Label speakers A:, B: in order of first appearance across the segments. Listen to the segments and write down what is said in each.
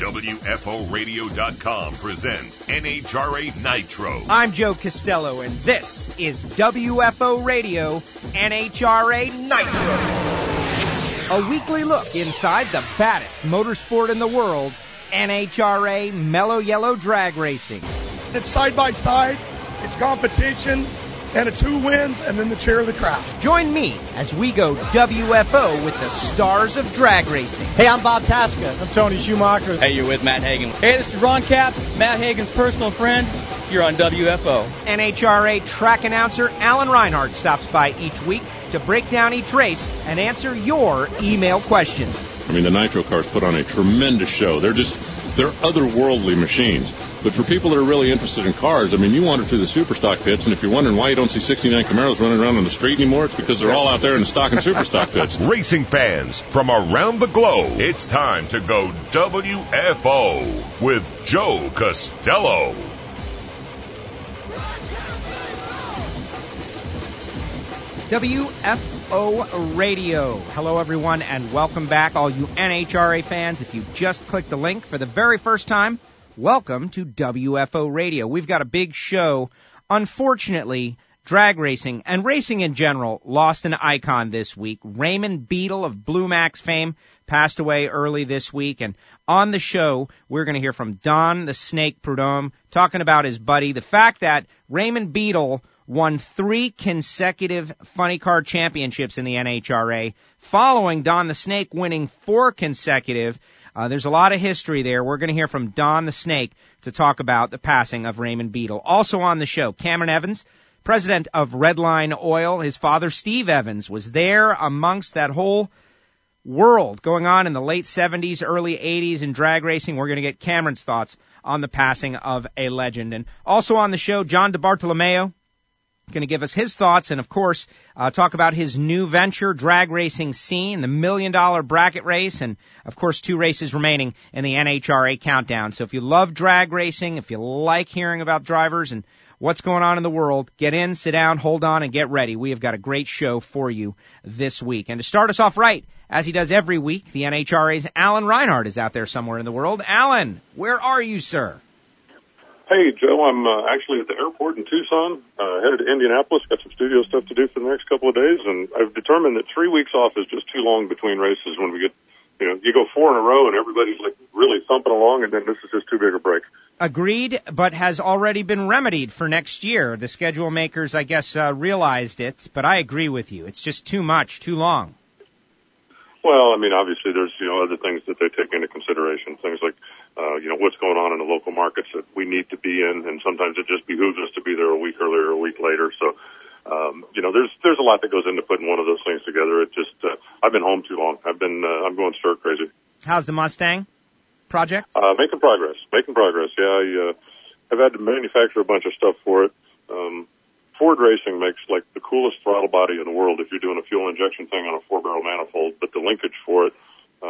A: WFOradio.com presents NHRA Nitro.
B: I'm Joe Costello, and this is WFO Radio NHRA Nitro. A weekly look inside the baddest motorsport in the world, NHRA Mellow Yellow Drag Racing.
C: It's side by side, it's competition, and it's who wins, and then the cheer of the crowd.
B: Join me as we go WFO with the stars of drag racing.
D: Hey, I'm Bob Tasca.
C: I'm Tony Schumacher.
E: Hey, you're with Matt Hagan.
F: Hey, this is Ron Capps, Matt Hagan's personal friend. You're on WFO.
B: NHRA track announcer Alan Reinhardt stops by each week to break down each race and answer your email questions.
G: I mean, the Nitro cars put on a tremendous show. They're otherworldly machines. But for people that are really interested in cars, I mean, you wander through the Superstock pits, and if you're wondering why you don't see 69 Camaros running around on the street anymore, it's because they're all out there in the stock and Superstock pits.
A: Racing fans from around the globe, it's time to go WFO with Joe Costello.
B: WFO Radio. Hello, everyone, and welcome back, all you NHRA fans. If you just clicked the link for the very first time, welcome to WFO Radio. We've got a big show. Unfortunately, drag racing and racing in general lost an icon this week. Raymond Beadle of Blue Max fame passed away early this week. And on the show, we're going to hear from Don the Snake Prudhomme talking about his buddy. The fact that Raymond Beadle won 3 consecutive funny car championships in the NHRA, following Don the Snake winning 4 consecutive. There's a lot of history there. We're going to hear from Don the Snake to talk about the passing of Raymond Beadle. Also on the show, Cameron Evans, president of Redline Oil. His father, Steve Evans, was there amongst that whole world going on in the late 70s, early 80s in drag racing. We're going to get Cameron's thoughts on the passing of a legend. And also on the show, John DeBartolomeo, going to give us his thoughts and, of course, talk about his new venture, drag racing scene, the $1 million bracket race, and, of course, 2 races remaining in the NHRA countdown. So if you love drag racing, if you like hearing about drivers and what's going on in the world, get in, sit down, hold on, and get ready. We have got a great show for you this week. And to start us off right, as he does every week, the NHRA's Alan Reinhardt is out there somewhere in the world. Alan, where are you, sir?
H: Hey, Joe, I'm actually at the airport in Tucson, headed to Indianapolis. Got some studio stuff to do for the next couple of days, and I've determined that 3 weeks off is just too long between races when we get, you go 4 in a row and everybody's like really thumping along, and then this is just too big a break. Agreed,
B: but has already been remedied for next year. The schedule makers, I guess, realized it, but I agree with you. It's just too much, too long.
H: Well, I mean, obviously there's, other things that they take into consideration, things like, what's going on in the local markets that we need to be in, and sometimes it just behooves us to be there a week earlier or a week later. So, there's a lot that goes into putting one of those things together. It just, I've been home too long. I'm going stir crazy.
B: How's the Mustang project?
H: Making progress. Yeah, I have had to manufacture a bunch of stuff for it. Ford Racing makes like the coolest throttle body in the world if you're doing a fuel injection thing on a 4-barrel manifold, but the linkage for it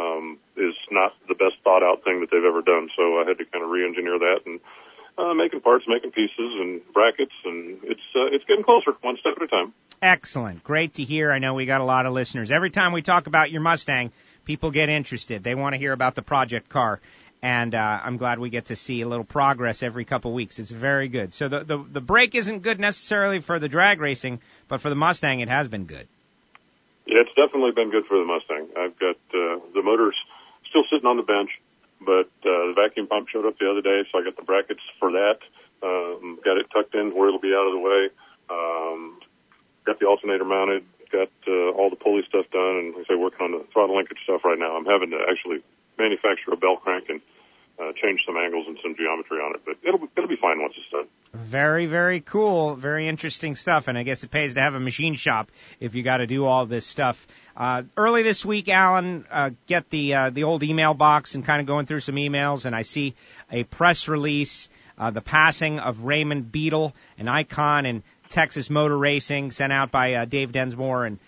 H: is not the best thought out thing that they've ever done. So I had to kind of re-engineer that and making parts, making pieces and brackets, and it's getting closer, one step at a time.
B: Excellent. Great to hear. I know we got a lot of listeners. Every time we talk about your Mustang, people get interested. They want to hear about the project car. And I'm glad we get to see a little progress every couple weeks. It's very good. So the break isn't good necessarily for the drag racing, but for the Mustang it has been good.
H: Yeah, it's definitely been good for the Mustang. I've got the motor's still sitting on the bench, but the vacuum pump showed up the other day, so I got the brackets for that. Got it tucked in where it'll be out of the way. Got the alternator mounted. Got all the pulley stuff done, and like I say, working on the throttle linkage stuff right now. I'm having to actually manufacture a bell crank and change some angles and some geometry on it, but it'll be fine once it's done.
B: Very, very cool. Very interesting stuff, and I guess it pays to have a machine shop if you got to do all this stuff. Early this week, Alan, get the old email box and kind of going through some emails, and I see a press release, the passing of Raymond Beadle, an icon in Texas motor racing, sent out by Dave Densmore, and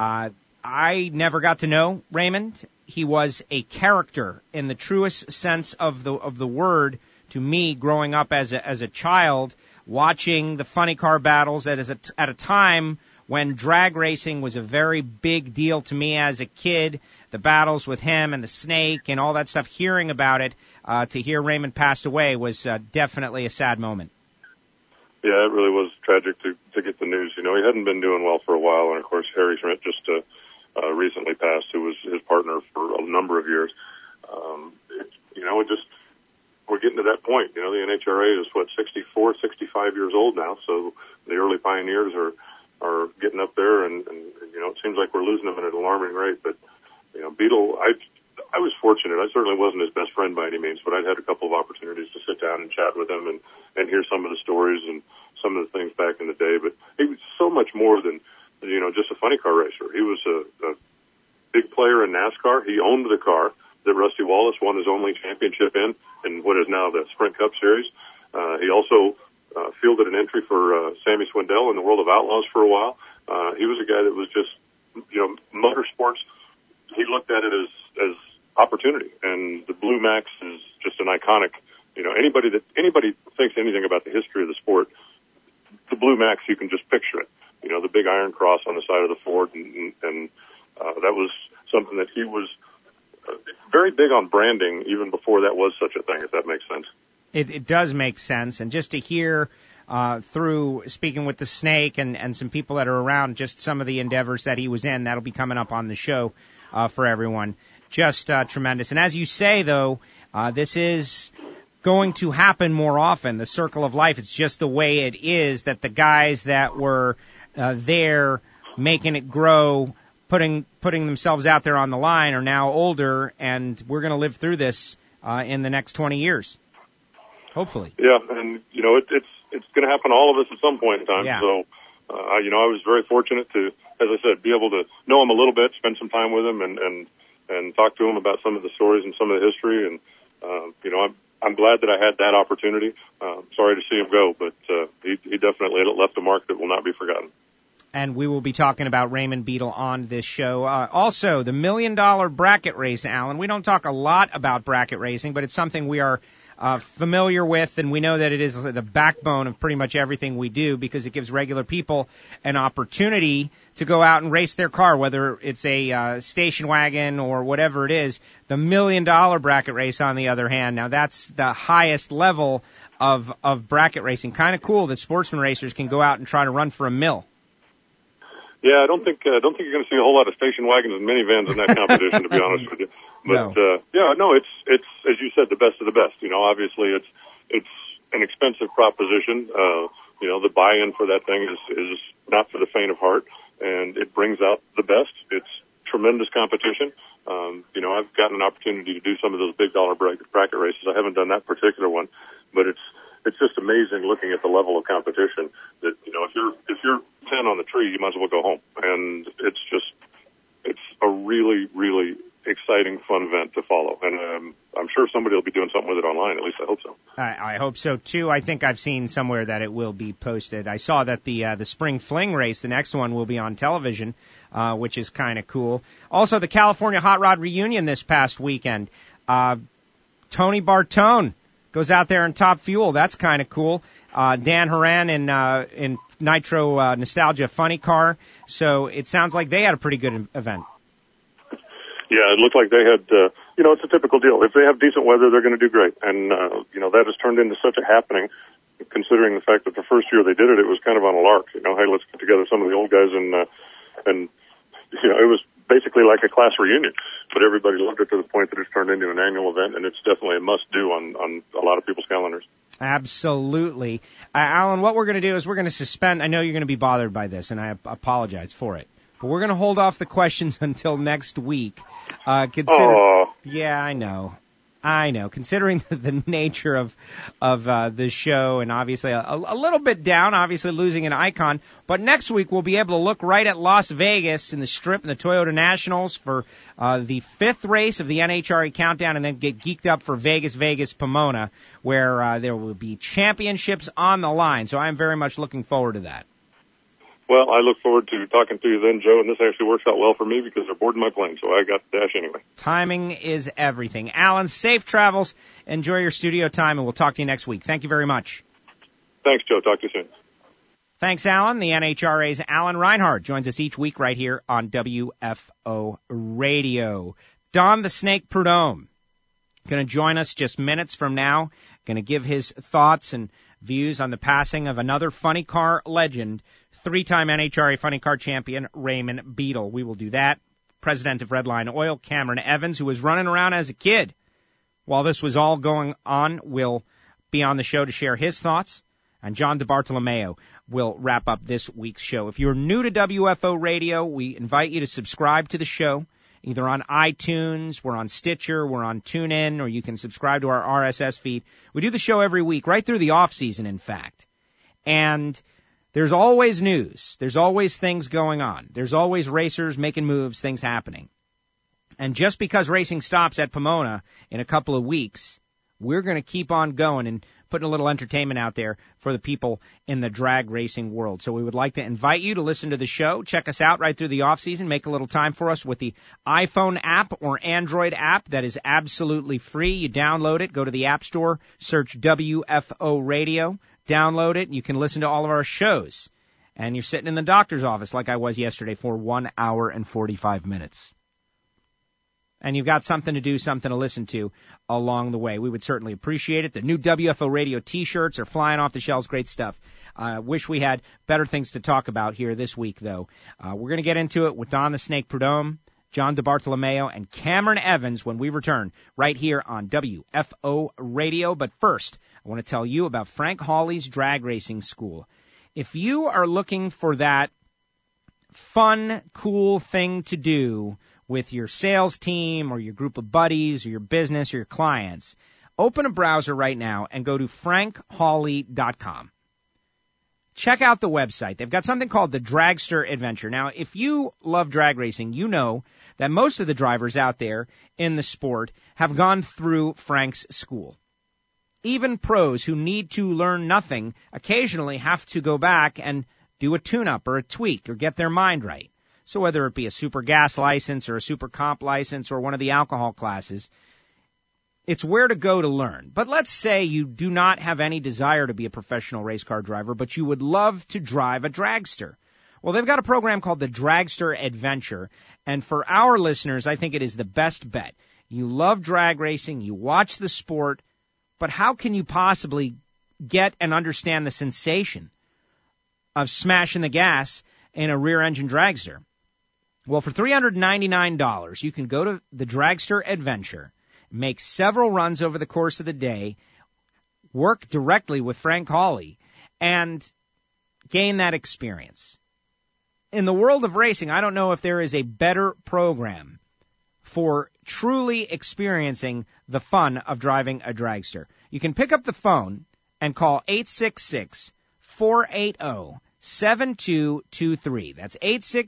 B: I never got to know Raymond. He was a character in the truest sense of the word to me growing up as a child, watching the funny car battles at a time when drag racing was a very big deal to me as a kid. the battles with him and the snake and all that stuff, hearing about it, to hear Raymond passed away was definitely a sad moment.
H: Yeah, it really was tragic to get the news. You know, he hadn't been doing well for a while, and of course Harry Schmidt just recently passed, who was his partner for a number of years. We're getting to that point. You know, the NHRA is 64, 65 years old now, so the early pioneers are getting up there, and you know, it seems like we're losing them at an alarming rate. But you know, Beetle, I was fortunate. I certainly wasn't his best friend by any means, but I'd had a couple of opportunities to sit down and chat with him and hear some of the stories and some of the things back in the day. But he was so much more than, you know, just a funny car racer. He was a big player in NASCAR. He owned the car that Rusty Wallace won his only championship in what is now the Sprint Cup Series. He also fielded an entry for Sammy Swindell in the World of Outlaws for a while. He was a guy that was just, you know, motorsports. He looked at it as opportunity, and the Blue Max is just an iconic. You know, anybody thinks anything about the history of the sport, the Blue Max, you can just picture it. You know, the big iron cross on the side of the Ford, and that was something that he was very big on branding even before that was such a thing, if that makes sense.
B: It does make sense, and just to hear through speaking with the Snake and some people that are around, just some of the endeavors that he was in, that'll be coming up on the show for everyone. Just tremendous. And as you say, though, this is going to happen more often, the circle of life. It's just the way it is, that the guys that were there making it grow, putting themselves out there on the line, are now older, and we're going to live through this in the next 20 years, hopefully.
H: Yeah, and you know, it's going to happen to all of us at some point in time.
B: Yeah.
H: So, you know, I was very fortunate to, as I said, be able to know him a little bit, spend some time with him, and talk to him about some of the stories and some of the history. And you know, I'm glad that I had that opportunity. Sorry to see him go, but he definitely left a mark that will not be forgotten.
B: And we will be talking about Raymond Beetle on this show. Also, the $1 million bracket race, Alan. We don't talk a lot about bracket racing, but it's something we are familiar with, and we know that it is the backbone of pretty much everything we do, because it gives regular people an opportunity to go out and race their car, whether it's a station wagon or whatever it is. The $1 million bracket race, on the other hand, now that's the highest level of bracket racing. Kind of cool that sportsman racers can go out and try to run for $1 million.
H: Yeah, I don't think you're going to see a whole lot of station wagons and minivans in that competition, to be honest with you. But no. It's as you said, the best of the best. You know, obviously it's an expensive proposition. You know, the buy-in for that thing is not for the faint of heart, and it brings out the best. It's tremendous competition. You know, I've gotten an opportunity to do some of those big dollar bracket races. I haven't done that particular one, but it's just amazing looking at the level of competition that, you know, if you're 10 on the tree, you might as well go home. And it's a really, really exciting, fun event to follow. And I'm sure somebody will be doing something with it online. At least I hope so.
B: I hope so, too. I think I've seen somewhere that it will be posted. I saw that the Spring Fling race, the next one, will be on television, which is kind of cool. Also, the California Hot Rod Reunion this past weekend. Tony Bartone goes out there in Top Fuel. That's kind of cool. Dan Horan in Nitro Nostalgia Funny Car. So it sounds like they had a pretty good event.
H: Yeah, it looked like they had, you know, it's a typical deal. If they have decent weather, they're going to do great. And, you know, that has turned into such a happening, considering the fact that the first year they did it, it was kind of on a lark. You know, hey, let's get together some of the old guys and you know, it was basically like a class reunion. But everybody loved it to the point that it's turned into an annual event, and it's definitely a must-do on a lot of people's calendars.
B: Absolutely. Alan, what we're going to do is we're going to suspend. I know you're going to be bothered by this, and I apologize for it. But we're going to hold off the questions until next week. Yeah, I know. Considering the nature of the show, and obviously a little bit down, obviously losing an icon. But next week we'll be able to look right at Las Vegas in the Strip and the Toyota Nationals for the 5th race of the NHRA Countdown, and then get geeked up for Vegas, Pomona, where there will be championships on the line. So I'm very much looking forward to that.
H: Well, I look forward to talking to you then, Joe, and this actually works out well for me because they're boarding my plane, so I got to dash anyway.
B: Timing is everything. Alan, safe travels. Enjoy your studio time, and we'll talk to you next week. Thank you very much.
H: Thanks, Joe. Talk to you soon.
B: Thanks, Alan. The NHRA's Alan Reinhardt joins us each week right here on WFO Radio. Don the Snake Prudhomme going to join us just minutes from now, going to give his thoughts and views on the passing of another funny car legend, three-time NHRA funny car champion Raymond Beadle. We will do that. President of Redline Oil, Cameron Evans, who was running around as a kid while this was all going on, will be on the show to share his thoughts. And John DeBartolomeo will wrap up this week's show. If you're new to WFO Radio, we invite you to subscribe to the show, either on iTunes, we're on Stitcher, we're on TuneIn, or you can subscribe to our RSS feed. We do the show every week, right through the off-season, in fact. And there's always news. There's always things going on. There's always racers making moves, things happening. And just because racing stops at Pomona in a couple of weeks, we're going to keep on going and putting a little entertainment out there for the people in the drag racing world. So we would like to invite you to listen to the show. Check us out right through the off-season. Make a little time for us with the iPhone app or Android app that is absolutely free. You download it, go to the App Store, search WFO Radio, download it, and you can listen to all of our shows. And you're sitting in the doctor's office like I was yesterday for 1 hour and 45 minutes. And you've got something to do, something to listen to along the way. We would certainly appreciate it. The new WFO Radio T-shirts are flying off the shelves. Great stuff. Wish we had better things to talk about here this week, though. We're going to get into it with Don the Snake Prudhomme, John DeBartolomeo, and Cameron Evans when we return right here on WFO Radio. But first, I want to tell you about Frank Hawley's Drag Racing School. If you are looking for that fun, cool thing to do with your sales team or your group of buddies or your business or your clients, open a browser right now and go to frankhawley.com. Check out the website. They've got something called the Dragster Adventure. Now, if you love drag racing, you know that most of the drivers out there in the sport have gone through Frank's school. Even pros who need to learn nothing occasionally have to go back and do a tune-up or a tweak or get their mind right. So whether it be a super gas license or a super comp license or one of the alcohol classes, it's where to go to learn. But let's say you do not have any desire to be a professional race car driver, but you would love to drive a dragster. Well, they've got a program called the Dragster Adventure, and for our listeners, I think it is the best bet. You love drag racing, you watch the sport, but how can you possibly get and understand the sensation of smashing the gas in a rear-engine dragster? Well, for $399, you can go to the Dragster Adventure, make several runs over the course of the day, work directly with Frank Hawley, and gain that experience. In the world of racing, I don't know if there is a better program for truly experiencing the fun of driving a dragster. You can pick up the phone and call 866-480-7223. That's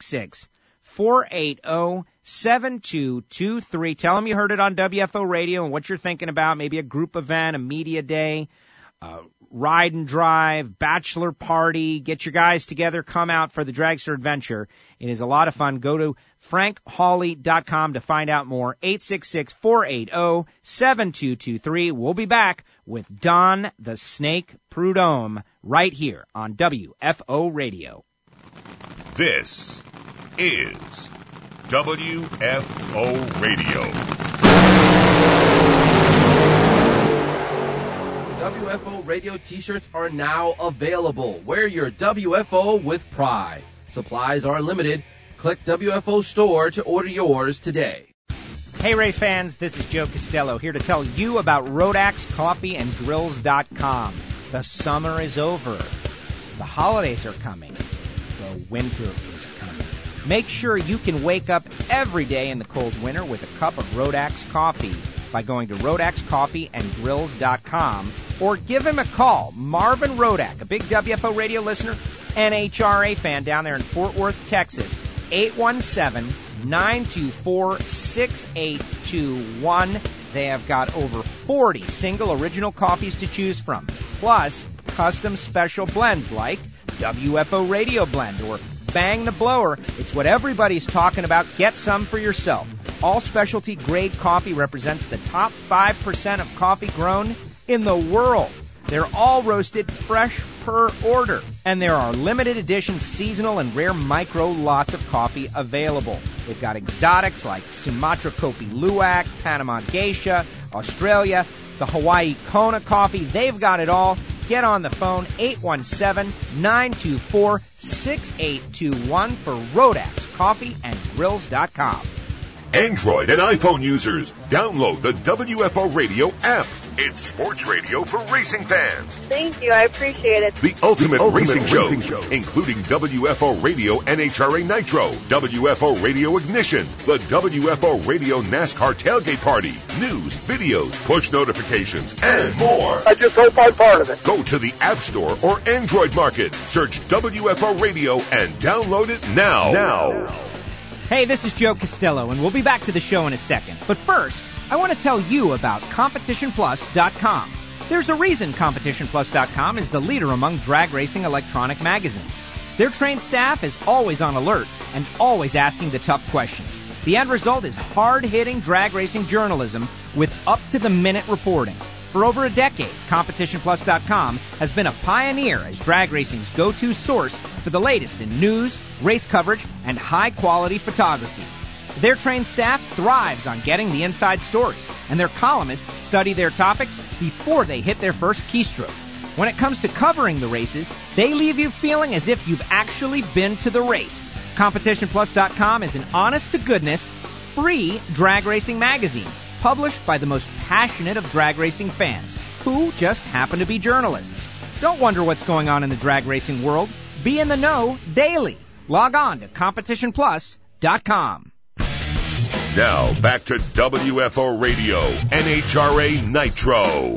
B: 866-480-7223. Tell them you heard it on WFO Radio and what you're thinking about, maybe a group event, a media day, ride and drive, bachelor party. Get your guys together, come out for the Dragster Adventure. It is a lot of fun. Go to frankhawley.com to find out more. 866-480-7223. We'll be back with Don the Snake Prudhomme right here on WFO Radio.
A: This is WFO Radio.
D: WFO Radio T-shirts are now available. Wear your WFO with pride. Supplies are limited. Click WFO Store to order yours today.
B: Hey, race fans, this is Joe Costello here to tell you about RodaxCoffeeandGrills.com. The summer is over. The holidays are coming. The winter is coming. Make sure you can wake up every day in the cold winter with a cup of Rodax coffee by going to RodaxCoffeeandGrills.com or give him a call. Marvin Rodak, a big WFO radio listener, NHRA fan down there in Fort Worth, Texas, 817-924-6821. They have got over 40 single original coffees to choose from, plus custom special blends like WFO Radio Blend or Bang the Blower. It's what everybody's talking about. Get some for yourself. All specialty grade coffee represents the top 5% of coffee grown in the world. They're all roasted fresh per order. And there are limited edition seasonal and rare micro lots of coffee available. They've got exotics like Sumatra Kopi Luwak, Panama Geisha, Australia, the Hawaii Kona coffee. They've got it all. Get on the phone, 817-924-6821 for Rodax Coffee and Grills.com.
A: Android and iPhone users, download the WFO Radio app. It's sports radio for racing fans.
E: Thank you. I appreciate it.
A: The ultimate racing show, including WFO Radio NHRA Nitro, WFO Radio Ignition, the WFO Radio NASCAR Tailgate Party, news, videos, push notifications, and more.
C: I just hope I'm part of it.
A: Go to the App Store or Android Market. Search WFO Radio and download it now.
B: Hey, this is Joe Costello, and we'll be back to the show in a second. But first, I want to tell you about CompetitionPlus.com. There's a reason CompetitionPlus.com is the leader among drag racing electronic magazines. Their trained staff is always on alert and always asking the tough questions. The end result is hard-hitting drag racing journalism with up-to-the-minute reporting. For over a decade, CompetitionPlus.com has been a pioneer as drag racing's go-to source for the latest in news, race coverage, and high-quality photography. Their trained staff thrives on getting the inside stories, and their columnists study their topics before they hit their first keystroke. When it comes to covering the races, they leave you feeling as if you've actually been to the race. CompetitionPlus.com is an honest-to-goodness, free drag racing magazine, published by the most passionate of drag racing fans, who just happen to be journalists. Don't wonder what's going on in the drag racing world. Be in the know daily. Log on to CompetitionPlus.com.
A: Now, back to WFO Radio, NHRA Nitro.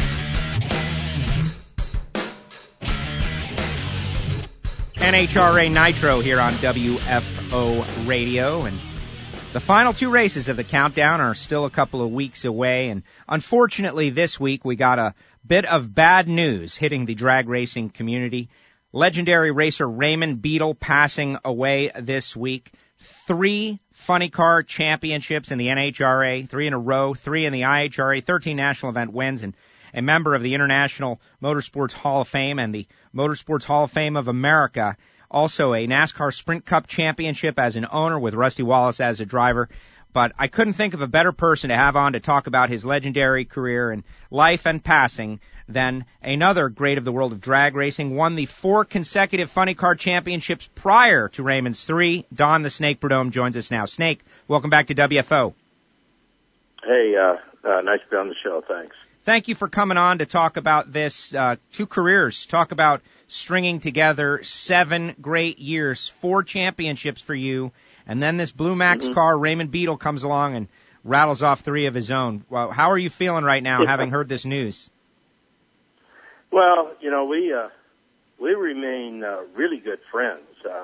B: NHRA Nitro here on WFO Radio, and the final two races of the countdown are still a couple of weeks away, and unfortunately this week we got a bit of bad news hitting the drag racing community. Legendary racer Raymond Beadle passing away this week. 3 funny car championships in the NHRA, 3 in a row, 3 in the IHRA, 13 national event wins, and a member of the International Motorsports Hall of Fame and the Motorsports Hall of Fame of America. Also a NASCAR Sprint Cup championship as an owner with Rusty Wallace as a driver. But I couldn't think of a better person to have on to talk about his legendary career and life and passing than another great of the world of drag racing. Won the 4 consecutive funny car championships prior to Raymond's 3. Don the Snake Prudhomme joins us now. Snake, welcome back to WFO.
I: Hey, nice to be on the show. Thanks.
B: Thank you for coming on to talk about this 2 careers, talk about stringing together 7 great years, 4 championships for you, and then this Blue Max car, Raymond Beadle, comes along and rattles off 3 of his own. Well, how are you feeling right now, having heard this news?
I: Well, you know, we remain really good friends.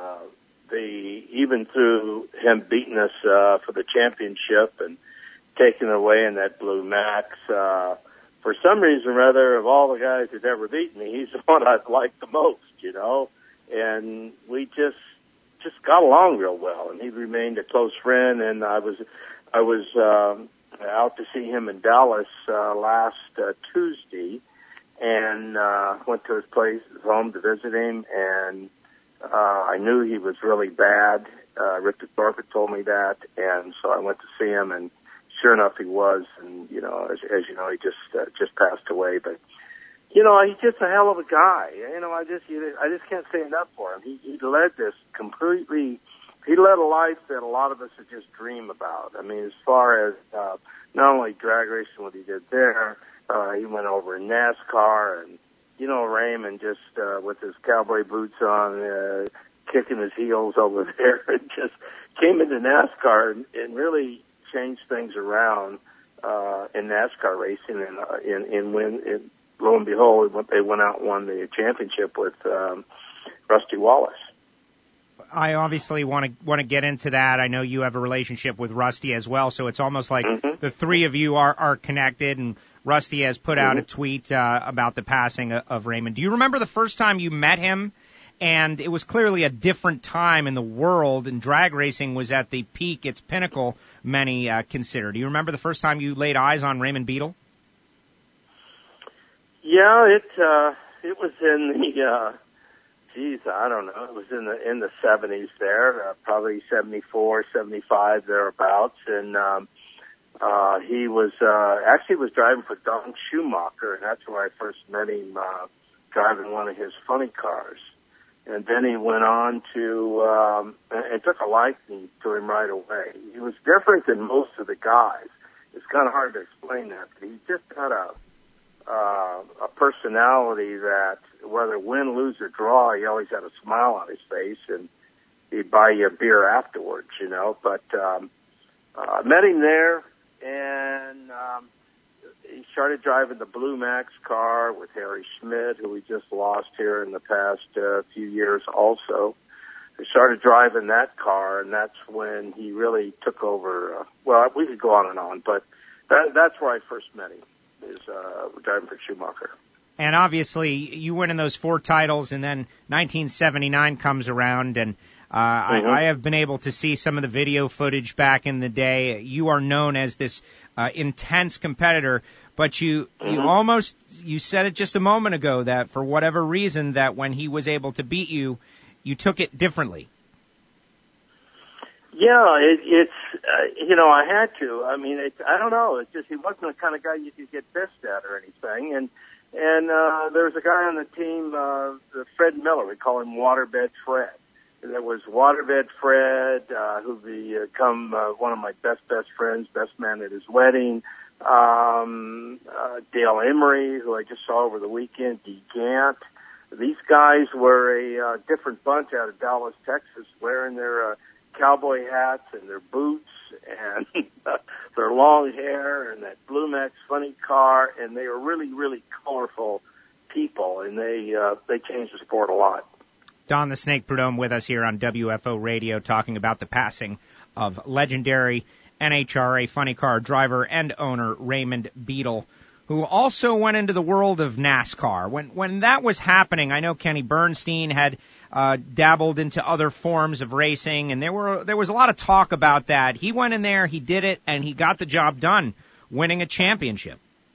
I: Even through him beating us for the championship and taking away in that Blue Max, for some reason or other, of all the guys who'd ever beaten me, he's the one I've liked the most, you know. And we just got along real well, and he remained a close friend. And I was out to see him in Dallas last Tuesday, and went to his home to visit him, and I knew he was really bad. Rick DeTorp told me that, and so I went to see him, and sure enough, he was, and you know, as you know, he just passed away. But you know, he's just a hell of a guy. You know, I just can't say enough for him. He led this completely. He led a life that a lot of us would just dream about. I mean, as far as not only drag racing, what he did there, he went over in NASCAR, and you know, Raymond just with his cowboy boots on, kicking his heels over there, and just came into NASCAR and really changed things around in NASCAR racing, and lo and behold, they went out and won the championship with Rusty Wallace.
B: I obviously want to get into that. I know you have a relationship with Rusty as well, so it's almost like the 3 of you are connected, and Rusty has put out a tweet about the passing of Raymond. Do you remember the first time you met him? And it was clearly a different time in the world, and drag racing was at the peak, its pinnacle, many consider. Do you remember the first time you laid eyes on Raymond Beadle?
I: Yeah, it was in the I don't know. It was in the 70s there, probably 74, 75 thereabouts, and he was actually was driving for Don Schumacher, and that's where I first met him, driving one of his funny cars. And then he went on to and took a liking to him right away. He was different than most of the guys. It's kind of hard to explain that, but he just had a personality that, whether win, lose, or draw, he always had a smile on his face, and he'd buy you a beer afterwards, you know. But I met him there, and he started driving the Blue Max car with Harry Schmidt, who we just lost here in the past few years also. He started driving that car, and that's when he really took over. Well, we could go on and on, but that's where I first met him, is driving for Schumacher.
B: And obviously, you win in those 4 titles, and then 1979 comes around, and I have been able to see some of the video footage back in the day. You are known as this intense competitor, but you said it just a moment ago that for whatever reason that when he was able to beat you, you took it differently.
I: Yeah, it's I had to. I mean, I don't know. It's just he wasn't the kind of guy you could get pissed at or anything. And there was a guy on the team, Fred Miller. We call him Waterbed Fred. And there was Waterbed Fred, who become one of my best friends, best man at his wedding. Dale Emery, who I just saw over the weekend. Dee Gant. These guys were a different bunch out of Dallas, Texas, wearing their cowboy hats and their boots and their long hair and that Blue Max funny car, and they were really, really colorful people, and they changed the sport a lot.
B: Don the Snake Prudhomme with us here on WFO Radio, talking about the passing of legendary NHRA funny car driver and owner Raymond Beadle, who also went into the world of NASCAR. When that was happening, I know Kenny Bernstein had dabbled into other forms of racing, and there was a lot of talk about that. He went in there, he did it, and he got the job done, winning a championship.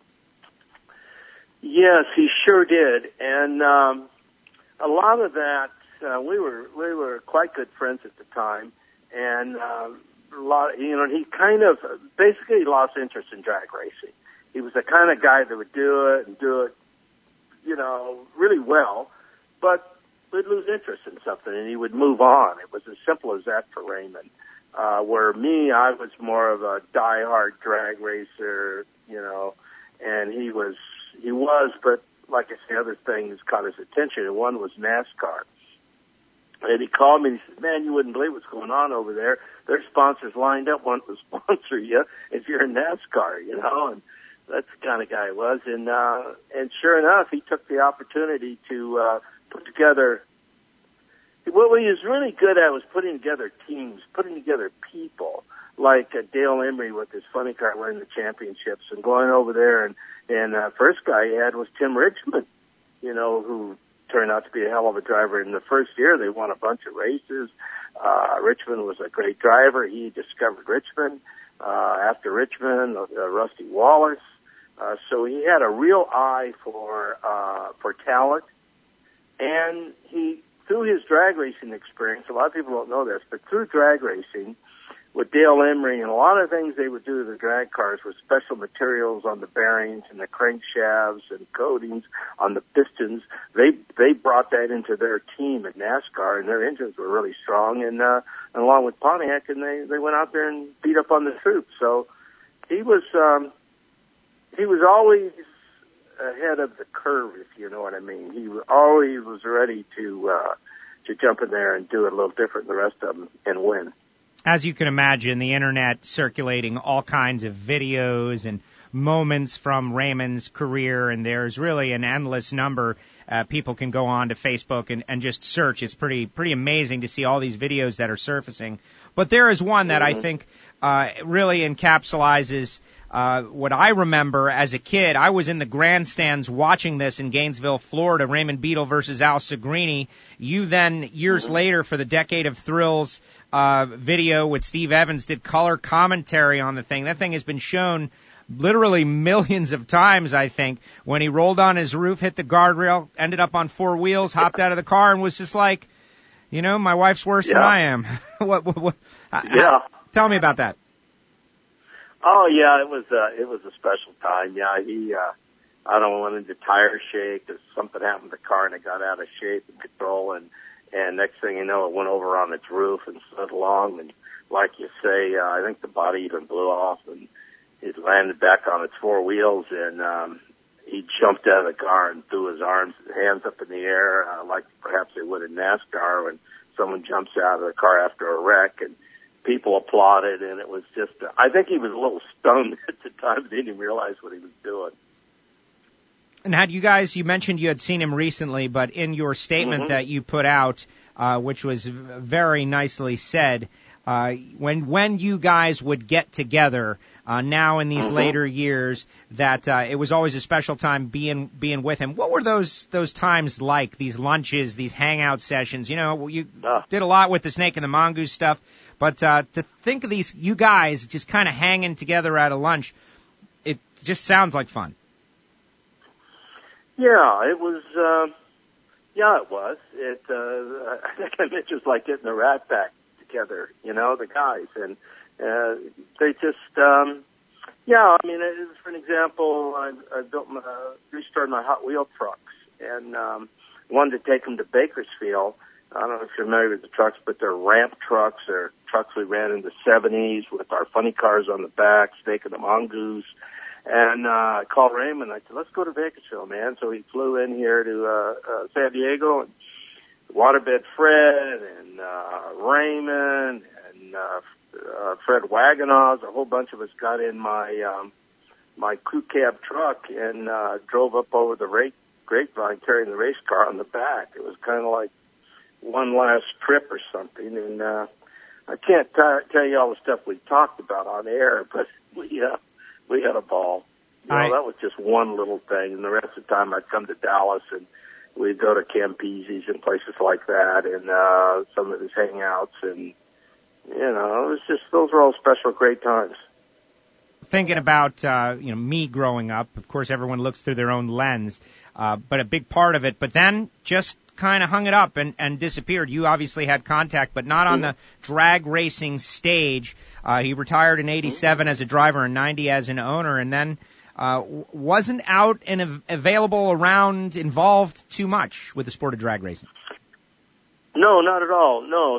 I: Yes, he sure did, and a lot of that we were quite good friends at the time, and he kind of basically lost interest in drag racing. He was the kind of guy that would do it, really well, but would lose interest in something and he would move on. It was as simple as that for Raymond. Where me, I was more of a diehard drag racer, and he was, but like I say, other things caught his attention, and one was NASCAR. And he called me and he said, "Man, you wouldn't believe what's going on over there. Their sponsors lined up, want to sponsor you if you're in NASCAR, and that's the kind of guy he was. And sure enough, he took the opportunity to put together. What he was really good at was putting together teams, putting together people, like Dale Emery with his funny car winning the championships, and going over there. And first guy he had was Tim Richmond, who turned out to be a hell of a driver. In the first year, they won a bunch of races. Richmond was a great driver. He discovered Richmond. After Richmond, Rusty Wallace. So he had a real eye for talent, and he, through his drag racing experience, a lot of people don't know this, but through drag racing, with Dale Emery and a lot of things they would do to the drag cars with special materials on the bearings and the crankshafts and coatings on the pistons, they brought that into their team at NASCAR, and their engines were really strong, and along with Pontiac, and they went out there and beat up on the troops. So he was always ahead of the curve, if you know what I mean. He always was ready to jump in there and do it a little different than the rest of them and win.
B: As you can imagine, the internet circulating all kinds of videos and moments from Raymond's career, and there's really an endless number. People can go on to Facebook and just search. It's pretty amazing to see all these videos that are surfacing. But there is one that I think really encapsulates what I remember as a kid. I was in the grandstands watching this in Gainesville, Florida, Raymond Beadle versus Al Segrini. You then, years later, for the Decade of Thrills video with Steve Evans, did color commentary on the thing. That thing has been shown literally millions of times, I think, when he rolled on his roof, hit the guardrail, ended up on four wheels, hopped out of the car, and was just like, you know, my wife's worse than I am. Tell me about that.
J: Oh yeah, it was a special time. Yeah, I don't want him to tire shake because something happened to the car and it got out of shape and control, and next thing you know, it went over on its roof and slid along, and like you say, I think the body even blew off, and it landed back on its four wheels, and he jumped out of the car and threw his hands up in the air, like perhaps they would in NASCAR when someone jumps out of the car after a wreck, and people applauded, and it was just, I think he was a little stunned at the time, didn't even realize what he was doing.
B: And had you guys, you mentioned you had seen him recently, but in your statement that you put out, which was very nicely said, when you guys would get together, now in these later years, that it was always a special time being with him. What were those times like? These lunches, these hangout sessions. You know, you did a lot with the Snake and the Mongoose stuff, but to think of these, you guys just kind of hanging together at a lunch, it just sounds like fun.
J: Yeah, it was. It was. I think it was like getting the Rat Pack together. You know, the guys, and they just. I mean, for an example, I built restarted my Hot Wheel trucks, and wanted to take them to Bakersfield. I don't know if you're familiar with the trucks, but they're ramp trucks. They're trucks we ran in the 70s with our funny cars on the back, Snake and the Mongoose. And I called Raymond. I said, let's go to Bakersfield, man. So he flew in here to San Diego, and Waterbed Fred and Raymond and Fred Wagenoz. A whole bunch of us got in my crew cab truck and drove up over the grapevine carrying the race car on the back. It was kind of like one last trip or something. And I can't tell you all the stuff we talked about on air, but we had a ball. That was just one little thing. And the rest of the time I'd come to Dallas and we'd go to Campese's and places like that, and some of his hangouts. And, it was just, those were all special, great times.
B: Thinking about, me growing up, of course, everyone looks through their own lens, but a big part of it, but then just kind of hung it up and disappeared. You obviously had contact, but not on the drag racing stage. He retired in 87 as a driver and 90 as an owner, and then wasn't out and available around, involved too much with the sport of drag racing.
J: No, not at all. No,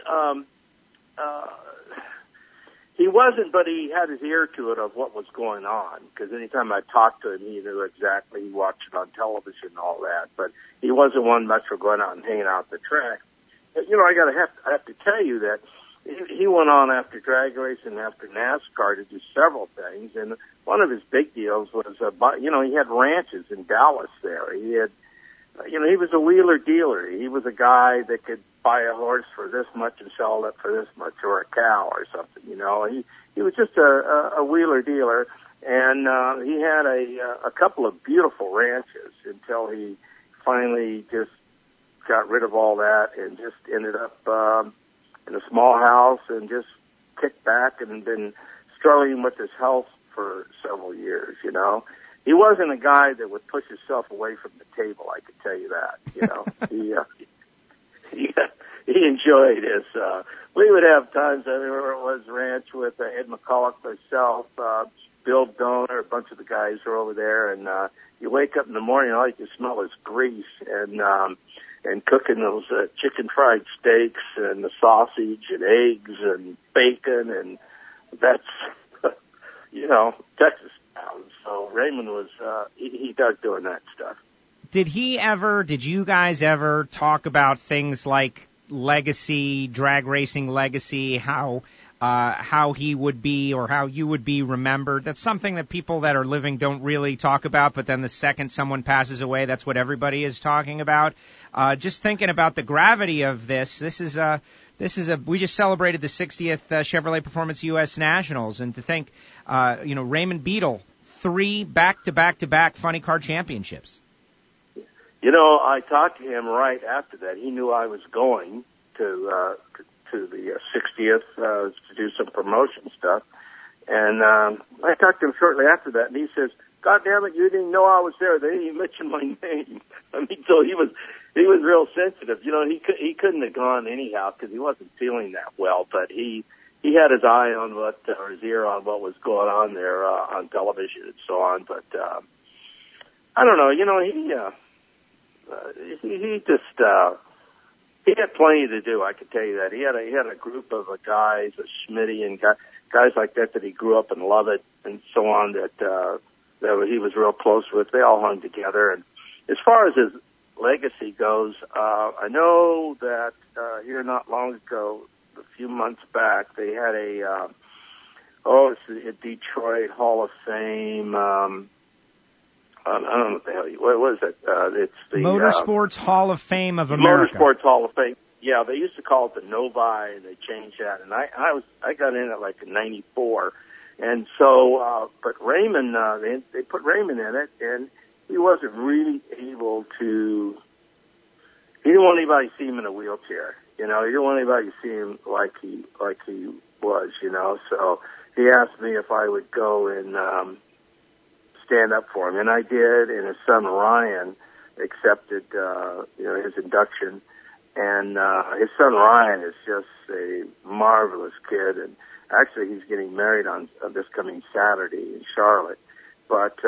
J: he wasn't, but he had his ear to it of what was going on, because anytime I talked to him, he knew exactly. He watched it on television and all that, but he wasn't one much for going out and hanging out the track. But, I have to tell you that he went on after drag racing, after NASCAR, to do several things, and one of his big deals was, he had ranches in Dallas there. He had, he was a wheeler dealer. He was a guy that could buy a horse for this much and sell it for this much, or a cow or something, He was just a wheeler dealer, and he had a couple of beautiful ranches until he finally just got rid of all that and just ended up in a small house and just kicked back and been struggling with his health for several years, He wasn't a guy that would push himself away from the table, I could tell you that, He enjoyed his, we would have times, where it was ranch with Ed McCulloch, myself, Bill Donor, a bunch of the guys were over there, and you wake up in the morning, all you can smell is grease, and cooking those chicken fried steaks and the sausage and eggs and bacon, and that's, Texas style. So Raymond was, he dug doing that stuff.
B: Did you guys ever talk about things like legacy, drag racing legacy, how he would be or how you would be remembered? That's something that people that are living don't really talk about, but then the second someone passes away, that's what everybody is talking about. Just thinking about the gravity of this we just celebrated the 60th Chevrolet Performance U.S. Nationals, and to think, Raymond Beadle, 3 back-to-back funny car championships.
J: I talked to him right after that. He knew I was going to the 60th to do some promotion stuff, And I talked to him shortly after that, and he says, "God damn it, you didn't know I was there. They didn't even mention my name." I mean, so he was real sensitive. You know, he couldn't have gone anyhow because he wasn't feeling that well, but he had his eye on or his ear on what was going on there on television and so on. But I don't know. You know, he just he had plenty to do. I can tell you that he had a group of guys, Schmitty and guys like that he grew up and loved it and so on that he was real close with. They all hung together. And as far as his legacy goes, I know that here not long ago, a few months back, they had it's a Detroit Hall of Fame. I don't know what the hell. What was it? It's the
B: Motorsports Hall of Fame of America.
J: Motorsports Hall of Fame. Yeah, they used to call it the Novi, and they changed that. And I got in at like in '94, and so but Raymond, they put Raymond in it, and he wasn't really able to. He didn't want anybody to see him in a wheelchair. You know, he didn't want anybody to see him like he was. You know, so he asked me if I would go and stand up for him, and I did. And his son Ryan accepted, his induction. And his son Ryan is just a marvelous kid, and actually he's getting married on this coming Saturday in Charlotte. But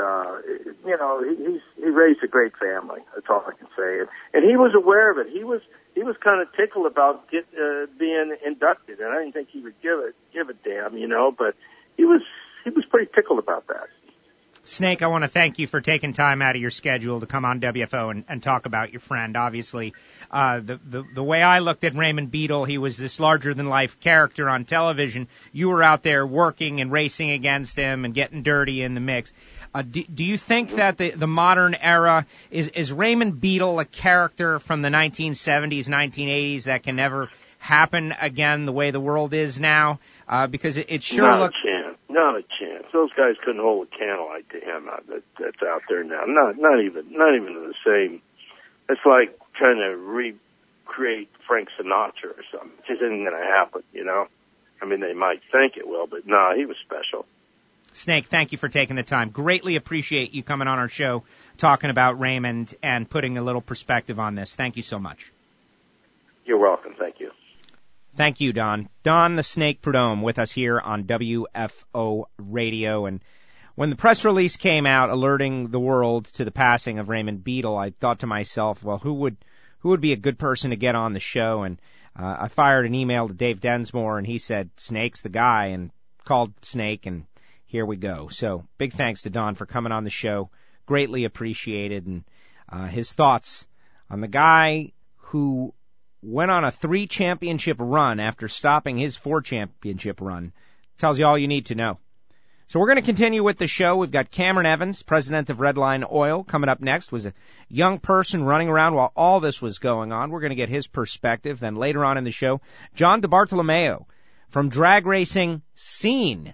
J: he raised a great family. That's all I can say. And he was aware of it. He was kind of tickled about being inducted, and I didn't think he would give a damn, you know. But he was pretty tickled about that.
B: Snake, I want to thank you for taking time out of your schedule to come on WFO and talk about your friend. Obviously, the way I looked at Raymond Beadle, he was this larger-than-life character on television. You were out there working and racing against him and getting dirty in the mix. Do you think that the modern era, is Raymond Beadle a character from the 1970s, 1980s that can never happen again the way the world is now? Because it sure looks...
J: Not a chance. Those guys couldn't hold a candlelight to him that's out there now. Not even the same. It's like trying to recreate Frank Sinatra or something. It just isn't going to happen, you know. I mean, they might think it will, but no, he was special.
B: Snake, thank you for taking the time. Greatly appreciate you coming on our show, talking about Raymond and putting a little perspective on this. Thank you so much.
J: You're welcome. Thank you.
B: Thank you, Don. Don the Snake Prudhomme with us here on WFO Radio. And when the press release came out alerting the world to the passing of Raymond Beadle, I thought to myself, well, who would be a good person to get on the show? And I fired an email to Dave Densmore, and he said, Snake's the guy, and called Snake, and here we go. So big thanks to Don for coming on the show. Greatly appreciated. And his thoughts on the guy who went on a 3-championship run after stopping his 4-championship run tells you all you need to know. So we're going to continue with the show. We've got Cameron Evans, president of Redline Oil, coming up next. Was a young person running around while all this was going on. We're going to get his perspective. Then later on in the show, John DeBartolomeo from Drag Racing Scene.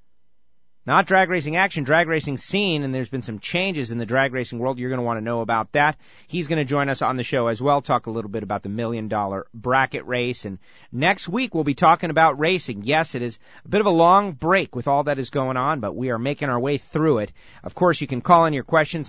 B: Not drag racing action, drag racing scene, and there's been some changes in the drag racing world. You're going to want to know about that. He's going to join us on the show as well, talk a little bit about the $1 Million Bracket Race. And next week we'll be talking about racing. Yes, it is a bit of a long break with all that is going on, but we are making our way through it. Of course, you can call in your questions,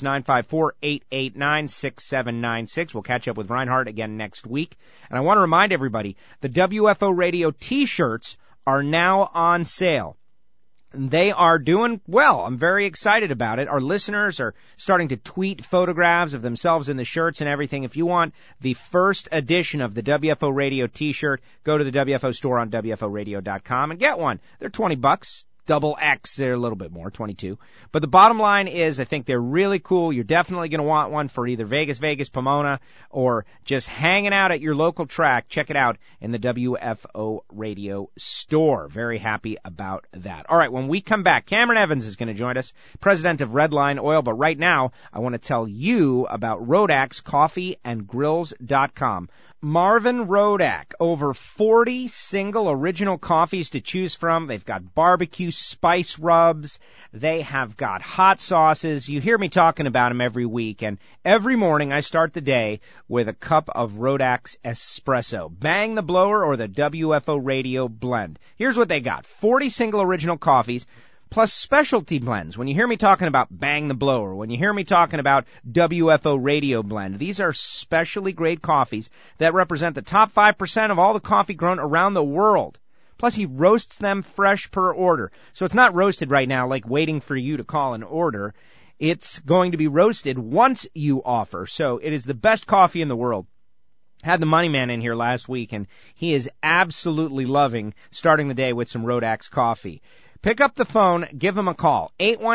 B: 954-889-6796. We'll catch up with Reinhardt again next week. And I want to remind everybody, the WFO Radio T-shirts are now on sale. They are doing well. I'm very excited about it. Our listeners are starting to tweet photographs of themselves in the shirts and everything. If you want the first edition of the WFO Radio T-shirt, go to the WFO store on WFOradio.com and get one. They're $20. Double X, they're a little bit more, 22. But the bottom line is, I think they're really cool. You're definitely going to want one for either Vegas, Pomona, or just hanging out at your local track. Check it out in the WFO Radio store. Very happy about that. All right, when we come back, Cameron Evans is going to join us, president of Redline Oil. But right now, I want to tell you about Rodax Coffee and Grills.com. Marvin Rodak, over 40 single original coffees to choose from. They've got barbecue spice rubs. They have got hot sauces. You hear me talking about them every week. And every morning I start the day with a cup of Rodax Espresso. Bang the blower or the WFO Radio blend. Here's what they got. 40 single original coffees plus specialty blends. When you hear me talking about Bang the Blower, when you hear me talking about WFO Radio Blend, these are specially grade coffees that represent the top 5% of all the coffee grown around the world. Plus, he roasts them fresh per order. So it's not roasted right now like waiting for you to call and order. It's going to be roasted once you offer. So it is the best coffee in the world. Had the Money Man in here last week, and he is absolutely loving starting the day with some Rodax coffee. Pick up the phone, give him a call,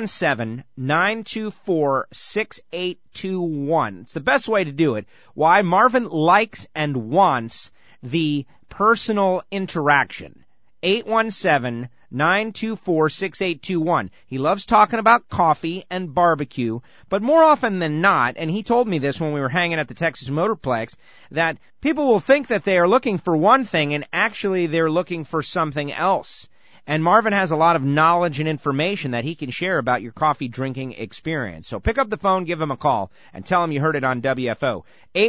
B: 817-924-6821. It's the best way to do it. Why? Marvin likes and wants the personal interaction. 817-924-6821. He loves talking about coffee and barbecue, but more often than not, and he told me this when we were hanging at the Texas Motorplex, that people will think that they are looking for one thing and actually they're looking for something else. And Marvin has a lot of knowledge and information that he can share about your coffee drinking experience. So pick up the phone, give him a call, and tell him you heard it on WFO.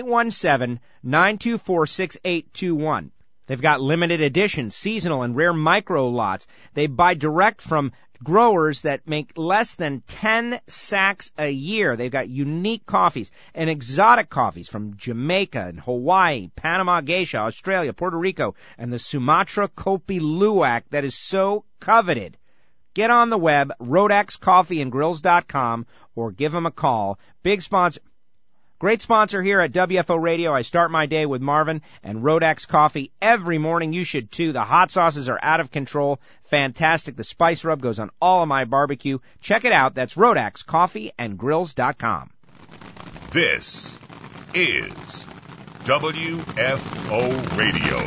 B: 817-924-6821. They've got limited edition, seasonal, and rare micro lots. They buy direct from growers that make less than 10 sacks a year. They've got unique coffees and exotic coffees from Jamaica and Hawaii, Panama Geisha, Australia, Puerto Rico, and the Sumatra Kopi Luwak that is so coveted. Get on the web, RodaxCoffeeandGrills.com, or give them a call. Big sponsor. Great sponsor here at WFO Radio. I start my day with Marvin and Rodax Coffee every morning. You should too. The hot sauces are out of control. Fantastic. The spice rub goes on all of my barbecue. Check it out. That's RodaxCoffeeandGrills.com.
A: This is WFO Radio.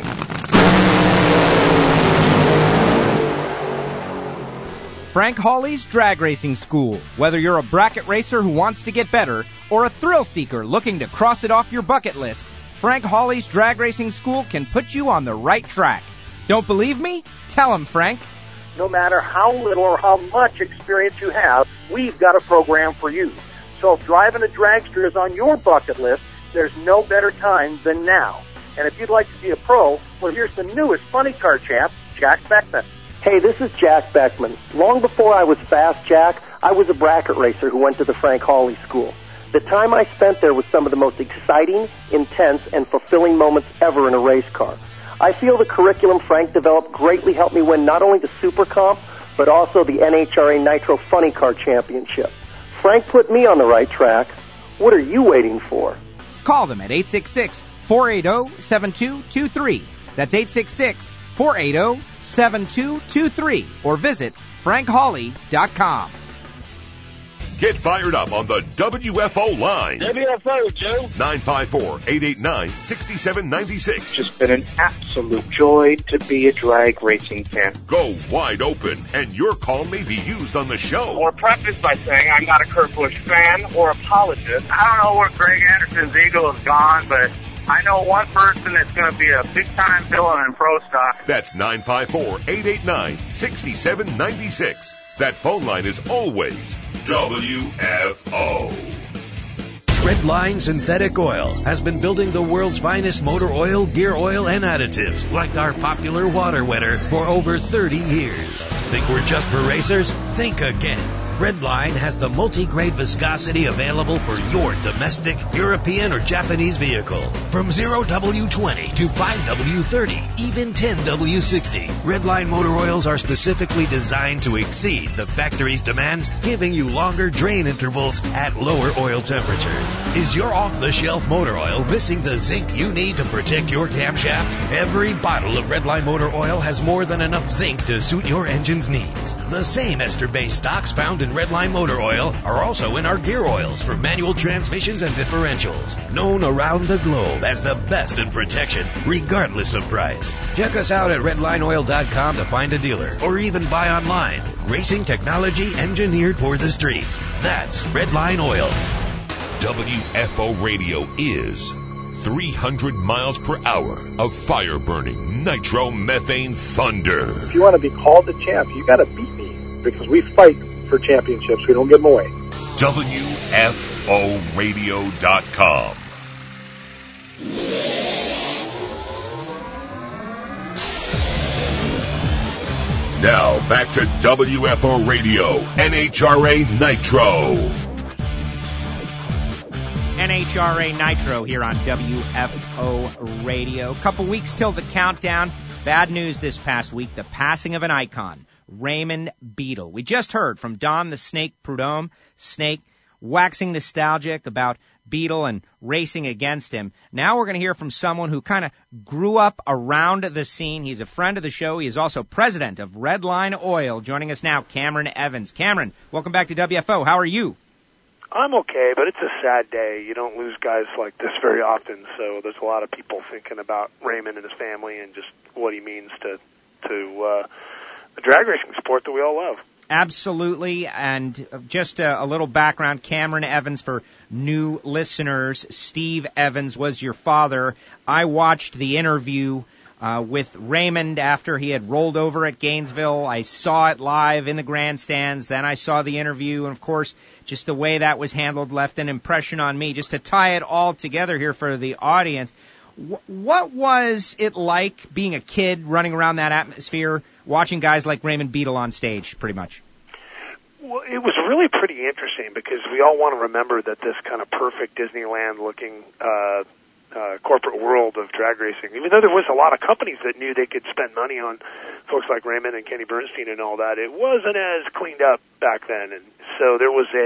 B: Frank Hawley's Drag Racing School. Whether you're a bracket racer who wants to get better or a thrill seeker looking to cross it off your bucket list, Frank Hawley's Drag Racing School can put you on the right track. Don't believe me? Tell him, Frank.
J: No matter how little or how much experience you have, we've got a program for you. So if driving a dragster is on your bucket list, there's no better time than now. And if you'd like to be a pro, well, here's the newest funny car champ, Jack Beckman.
K: Hey, this is Jack Beckman. Long before I was Fast Jack, I was a bracket racer who went to the Frank Hawley School. The time I spent there was some of the most exciting, intense, and fulfilling moments ever in a race car. I feel the curriculum Frank developed greatly helped me win not only the Super Comp, but also the NHRA Nitro Funny Car Championship. Frank put me on the right track. What are you waiting for?
B: Call them at 866-480-7223. That's 866-480-7223. Or visit frankhawley.com.
A: Get fired up on the WFO line.
L: WFO, Joe.
A: 954-889-6796.
L: It's just been an absolute joy to be a drag racing fan.
A: Go wide open, and your call may be used on the show.
L: Or preface by saying I'm not a Kurt Busch fan or apologist. I don't know where Greg Anderson's ego is gone, but I know one person that's going to be a big-time villain in pro stock.
A: That's 954-889-6796. That phone line is always WFO.
M: Redline Synthetic Oil has been building the world's finest motor oil, gear oil, and additives, like our popular water wetter, for over 30 years. Think we're just for racers? Think again. Redline has the multi-grade viscosity available for your domestic, European, or Japanese vehicle. From 0W20 to 5W30, even 10W60. Redline motor oils are specifically designed to exceed the factory's demands, giving you longer drain intervals at lower oil temperatures. Is your off-the-shelf motor oil missing the zinc you need to protect your camshaft? Every bottle of Redline motor oil has more than enough zinc to suit your engine's needs. The same ester-based stocks found in Redline motor oil are also in our gear oils for manual transmissions and differentials, known around the globe as the best in protection, regardless of price. Check us out at redlineoil.com to find a dealer, or even buy online. Racing technology engineered for the street. That's Redline Oil.
A: WFO Radio is 300 miles per hour of fire-burning nitromethane thunder.
N: If you want to be called the champ, you got to beat me, because we fight for championships. We don't give them away.
A: WFOradio.com. Now, back to WFO Radio, NHRA Nitro.
B: NHRA Nitro here on WFO Radio. A couple weeks till the countdown. Bad news this past week, the passing of an icon, Raymond Beadle. We just heard from Don the Snake Prudhomme, Snake, waxing nostalgic about Beadle and racing against him. Now we're going to hear from someone who kind of grew up around the scene. He's a friend of the show. He is also president of Redline Oil. Joining us now, Cameron Evans. Cameron, welcome back to WFO. How are you?
N: I'm okay, but it's a sad day. You don't lose guys like this very often, so there's a lot of people thinking about Raymond and his family and just what he means to the drag racing sport that we all love.
B: Absolutely, and just a little background, Cameron Evans, for new listeners, Steve Evans was your father. I watched the interview with Raymond after he had rolled over at Gainesville. I saw it live in the grandstands, then I saw the interview, and of course, just the way that was handled left an impression on me. Just to tie it all together here for the audience, what was it like being a kid running around that atmosphere, watching guys like Raymond Beadle on stage, pretty much?
N: Well, it was really pretty interesting because we all want to remember that this kind of perfect Disneyland-looking corporate world of drag racing, even though there was a lot of companies that knew they could spend money on folks like Raymond and Kenny Bernstein and all that, it wasn't as cleaned up back then. And so there was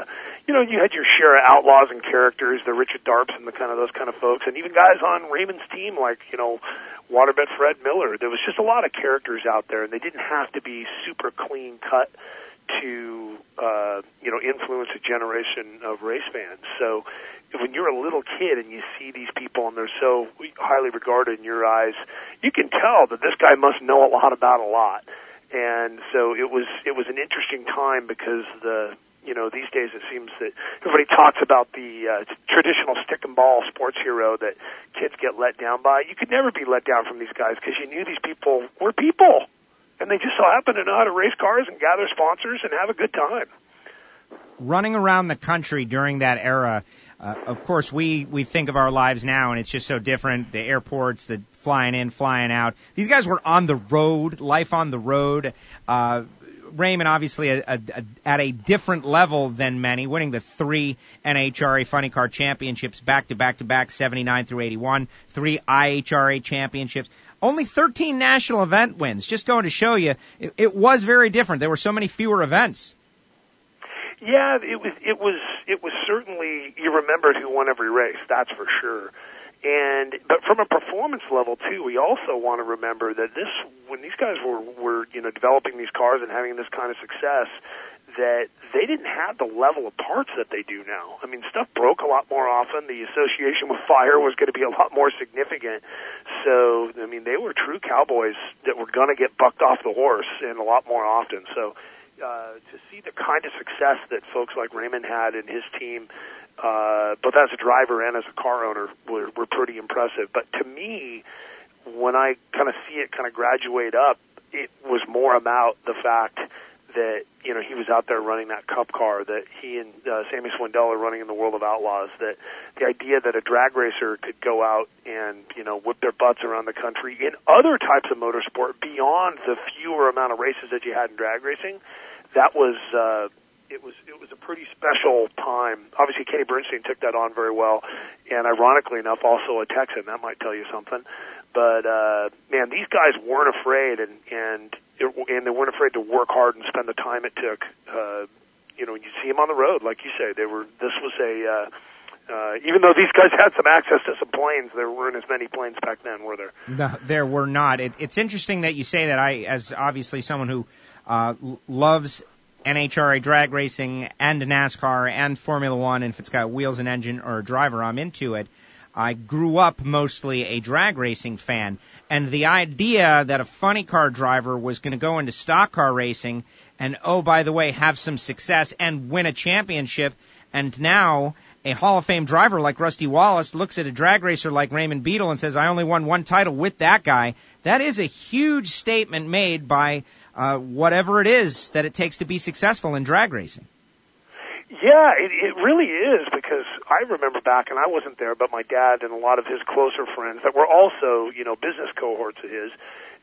N: you had your share of outlaws and characters, the Richard Darps and those kind of folks, and even guys on Raymond's team like, Waterbed Fred Miller. There was just a lot of characters out there, and they didn't have to be super clean cut to, influence a generation of race fans. So when you're a little kid and you see these people and they're so highly regarded in your eyes, you can tell that this guy must know a lot about a lot. And so it was an interesting time because these days it seems that everybody talks about the traditional stick and ball sports hero that kids get let down by. You could never be let down from these guys because you knew these people were people, and they just so happen to know how to race cars and gather sponsors and have a good time.
B: Running around the country during that era, of course, we think of our lives now, and it's just so different. The airports, the flying in, flying out. These guys were on the road, life on the road. Raymond, obviously, at a different level than many, winning the 3 NHRA Funny Car Championships back-to-back, 79 through 81, 3 IHRA Championships. Only 13 national event wins. Just going to show you, it was very different. There were so many fewer events.
N: Yeah, it was certainly, you remembered who won every race, that's for sure. But from a performance level too, we also want to remember that when these guys were developing these cars and having this kind of success, that they didn't have the level of parts that they do now. I mean, stuff broke a lot more often. The association with fire was going to be a lot more significant. So, I mean, they were true cowboys that were going to get bucked off the horse and a lot more often. So, to see the kind of success that folks like Raymond had in his team, both as a driver and as a car owner, were pretty impressive. But to me, when I kind of see it kind of graduate up, it was more about the fact that, he was out there running that Cup car, that he and Sammy Swindell are running in the World of Outlaws, that the idea that a drag racer could go out and, whip their butts around the country in other types of motorsport beyond the fewer amount of races that you had in drag racing, that was it was a pretty special time. Obviously, Kenny Bernstein took that on very well, and ironically enough, also a Texan. That might tell you something. But man, these guys weren't afraid, and they weren't afraid to work hard and spend the time it took. When you see them on the road, like you say, this was even though these guys had some access to some planes, there weren't as many planes back then, were there?
B: No, there were not. It's interesting that you say that. I, as obviously someone who loves NHRA drag racing and NASCAR and Formula One, and if it's got wheels and engine or a driver, I'm into it. I grew up mostly a drag racing fan, and the idea that a funny car driver was going to go into stock car racing and, oh, by the way, have some success and win a championship, and now a Hall of Fame driver like Rusty Wallace looks at a drag racer like Raymond Beadle and says, I only won one title with that guy. That is a huge statement made by whatever it is that it takes to be successful in drag racing.
N: Yeah, it really is, because I remember back, and I wasn't there, but my dad and a lot of his closer friends that were also, business cohorts of his,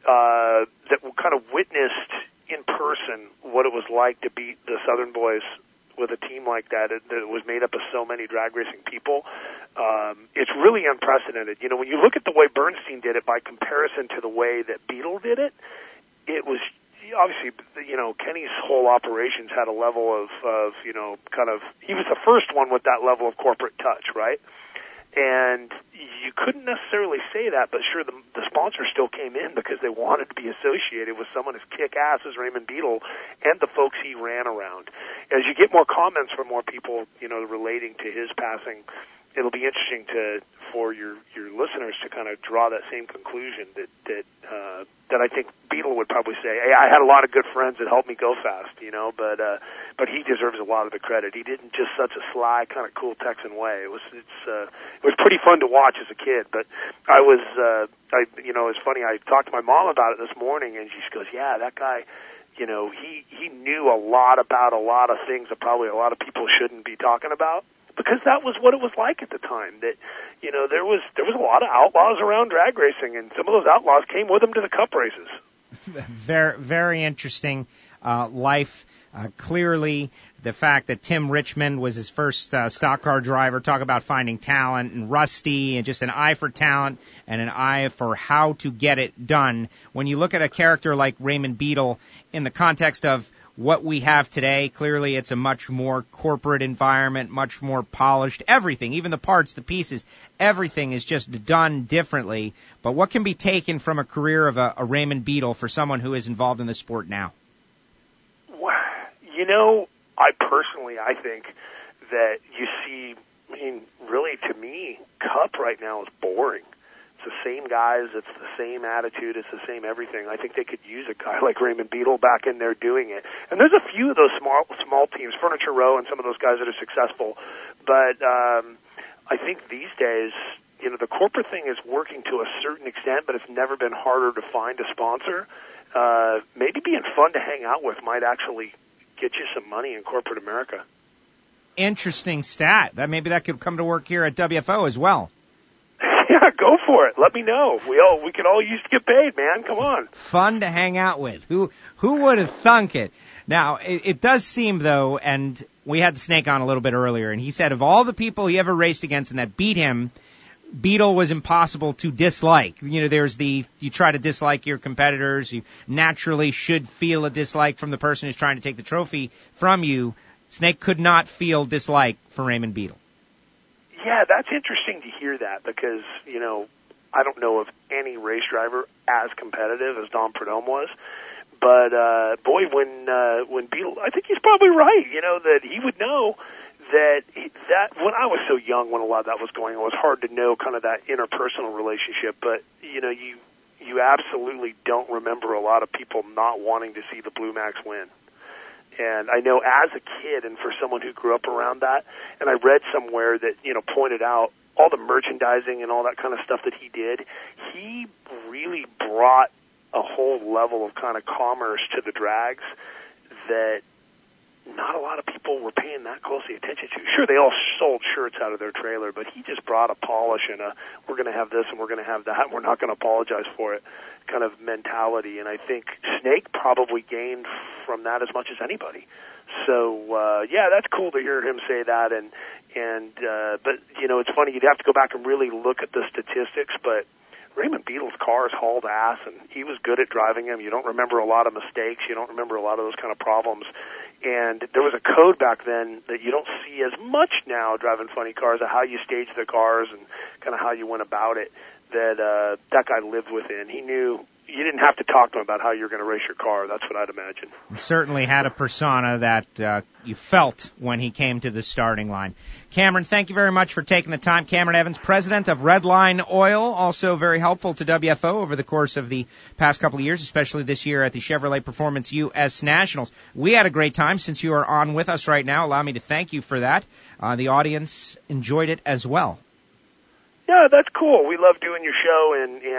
N: that kind of witnessed in person what it was like to beat the Southern Boys with a team like that was made up of so many drag racing people. It's really unprecedented. You know, when you look at the way Bernstein did it by comparison to the way that Beetle did it, it was obviously, you know, Kenny's whole operations had a level of you know, kind of, he was the first one with that level of corporate touch, right? And you couldn't necessarily say that, but sure, the sponsors still came in because they wanted to be associated with someone as kick-ass as Raymond Beetle and the folks he ran around. As you get more comments from more people, you know, relating to his passing, it'll be interesting for your listeners to kind of draw that same conclusion that I think Beetle would probably say, hey, I had a lot of good friends that helped me go fast, you know, but he deserves a lot of the credit. He did in just such a sly, kind of cool Texan way. It was pretty fun to watch as a kid, but you know, it's funny, I talked to my mom about it this morning, and she goes, yeah, that guy, you know, he knew a lot about a lot of things that probably a lot of people shouldn't be talking about. Because that was what it was like at the time. That, you know, there was a lot of outlaws around drag racing, and some of those outlaws came with them to the cup races.
B: Very, very interesting life. Clearly, the fact that Tim Richmond was his first stock car driver, talk about finding talent, and Rusty, and just an eye for talent and an eye for how to get it done. When you look at a character like Raymond Beetle in the context of what we have today, clearly it's a much more corporate environment, much more polished. Everything, even the parts, the pieces, everything is just done differently. But what can be taken from a career of a Raymond Beetle for someone who is involved in the sport now?
N: You know, I think that you see, I mean, really to me, Cup right now is boring. It's the same guys, it's the same attitude, it's the same everything. I think they could use a guy like Raymond Beetle back in there doing it. And there's a few of those small teams, Furniture Row and some of those guys that are successful. But I think these days, you know, the corporate thing is working to a certain extent, but it's never been harder to find a sponsor. Maybe being fun to hang out with might actually get you some money in corporate America.
B: Interesting stat. Maybe that could come to work here at WFO as well.
N: Yeah, go for it. Let me know. We could all use to get paid, man. Come on.
B: Fun to hang out with. Who would have thunk it? Now, it does seem, though, and we had the Snake on a little bit earlier, and he said of all the people he ever raced against and that beat him, Beetle was impossible to dislike. You know, you try to dislike your competitors. You naturally should feel a dislike from the person who's trying to take the trophy from you. Snake could not feel dislike for Raymond Beetle.
N: Yeah, that's interesting to hear that because, you know, I don't know of any race driver as competitive as Dom Prudhomme was. But, boy, when Beetle, I think he's probably right, you know, that he would know that when I was so young when a lot of that was going on, it was hard to know kind of that interpersonal relationship. But, you know, you absolutely don't remember a lot of people not wanting to see the Blue Max win. And I know as a kid and for someone who grew up around that, and I read somewhere that, you know, pointed out all the merchandising and all that kind of stuff that he did, he really brought a whole level of kind of commerce to the drags that not a lot of people were paying that closely attention to. Sure, they all sold shirts out of their trailer, but he just brought a polish and we're going to have this and we're going to have that and we're not going to apologize for it kind of mentality. And I think Snake probably gained from that as much as anybody. So, yeah, that's cool to hear him say that. But, you know, it's funny, you'd have to go back and really look at the statistics, but Raymond Beetle's cars hauled ass, and he was good at driving them. You don't remember a lot of mistakes. You don't remember a lot of those kind of problems. And there was a code back then that you don't see as much now driving funny cars of how you stage the cars and kind of how you went about it that guy lived within. He knew you didn't have to talk to him about how you're going to race your car. That's what I'd imagine.
B: He certainly had a persona that you felt when he came to the starting line. Cameron, thank you very much for taking the time. Cameron Evans, president of Redline Oil, also very helpful to WFO over the course of the past couple of years, especially this year at the Chevrolet Performance U.S. Nationals. We had a great time. Since you are on with us right now, allow me to thank you for that. The audience enjoyed it as well.
N: Yeah, that's cool. We love doing your show,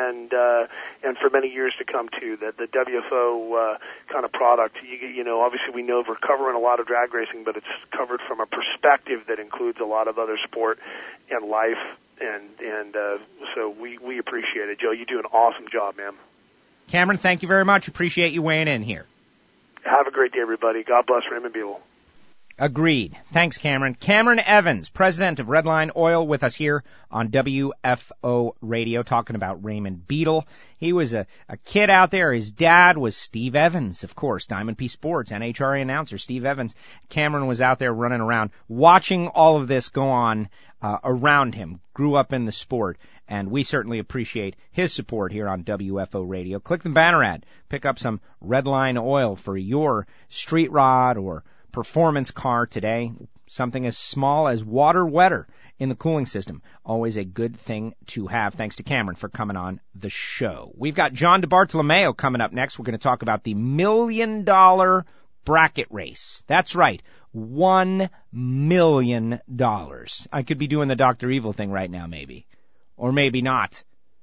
N: and for many years to come too. That the WFO kind of product. You know, obviously we know we're covering a lot of drag racing, but it's covered from a perspective that includes a lot of other sport and life, and so we appreciate it, Joe. You do an awesome job, man.
B: Cameron, thank you very much. Appreciate you weighing in here.
N: Have a great day, everybody. God bless Raymond Beetle.
B: Agreed. Thanks, Cameron. Cameron Evans, president of Redline Oil, with us here on WFO Radio, talking about Raymond Beetle. He was a kid out there. His dad was Steve Evans, of course, Diamond P Sports, NHRA announcer Steve Evans. Cameron was out there running around, watching all of this go on around him, grew up in the sport, and we certainly appreciate his support here on WFO Radio. Click the banner ad. Pick up some Redline Oil for your street rod or performance car today. Something as small as water wetter in the cooling system. Always a good thing to have. Thanks to Cameron for coming on the show. We've got John DeBartolomeo coming up next. We're going to talk about the $1 million bracket race. That's right. $1 million. I could be doing the Dr. Evil thing right now, maybe. Or maybe not.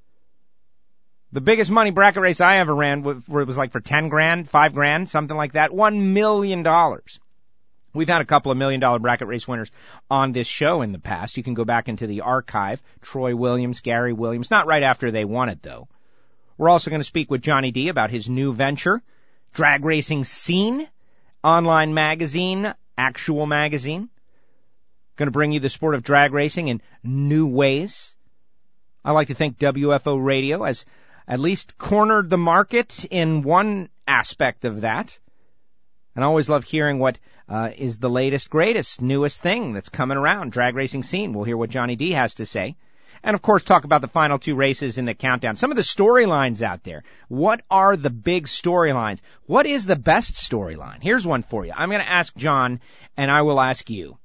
B: The biggest money bracket race I ever ran, where it was like for 10 grand, 5 grand, something like that, $1 million. We've had a couple of $1 million bracket race winners on this show in the past. You can go back into the archive. Troy Williams, Gary Williams, not right after they won it, though. We're also going to speak with Johnny D about his new venture, Drag Racing Scene, online magazine, actual magazine. Going to bring you the sport of drag racing in new ways. I like to think WFO Radio has at least cornered the market in one aspect of that. And I always love hearing what is the latest, greatest, newest thing that's coming around, Drag Racing Scene. We'll hear what Johnny D has to say. And, of course, talk about the final 2 races in the countdown. Some of the storylines out there. What are the big storylines? What is the best storyline? Here's one for you. I'm going to ask John, and I will ask you.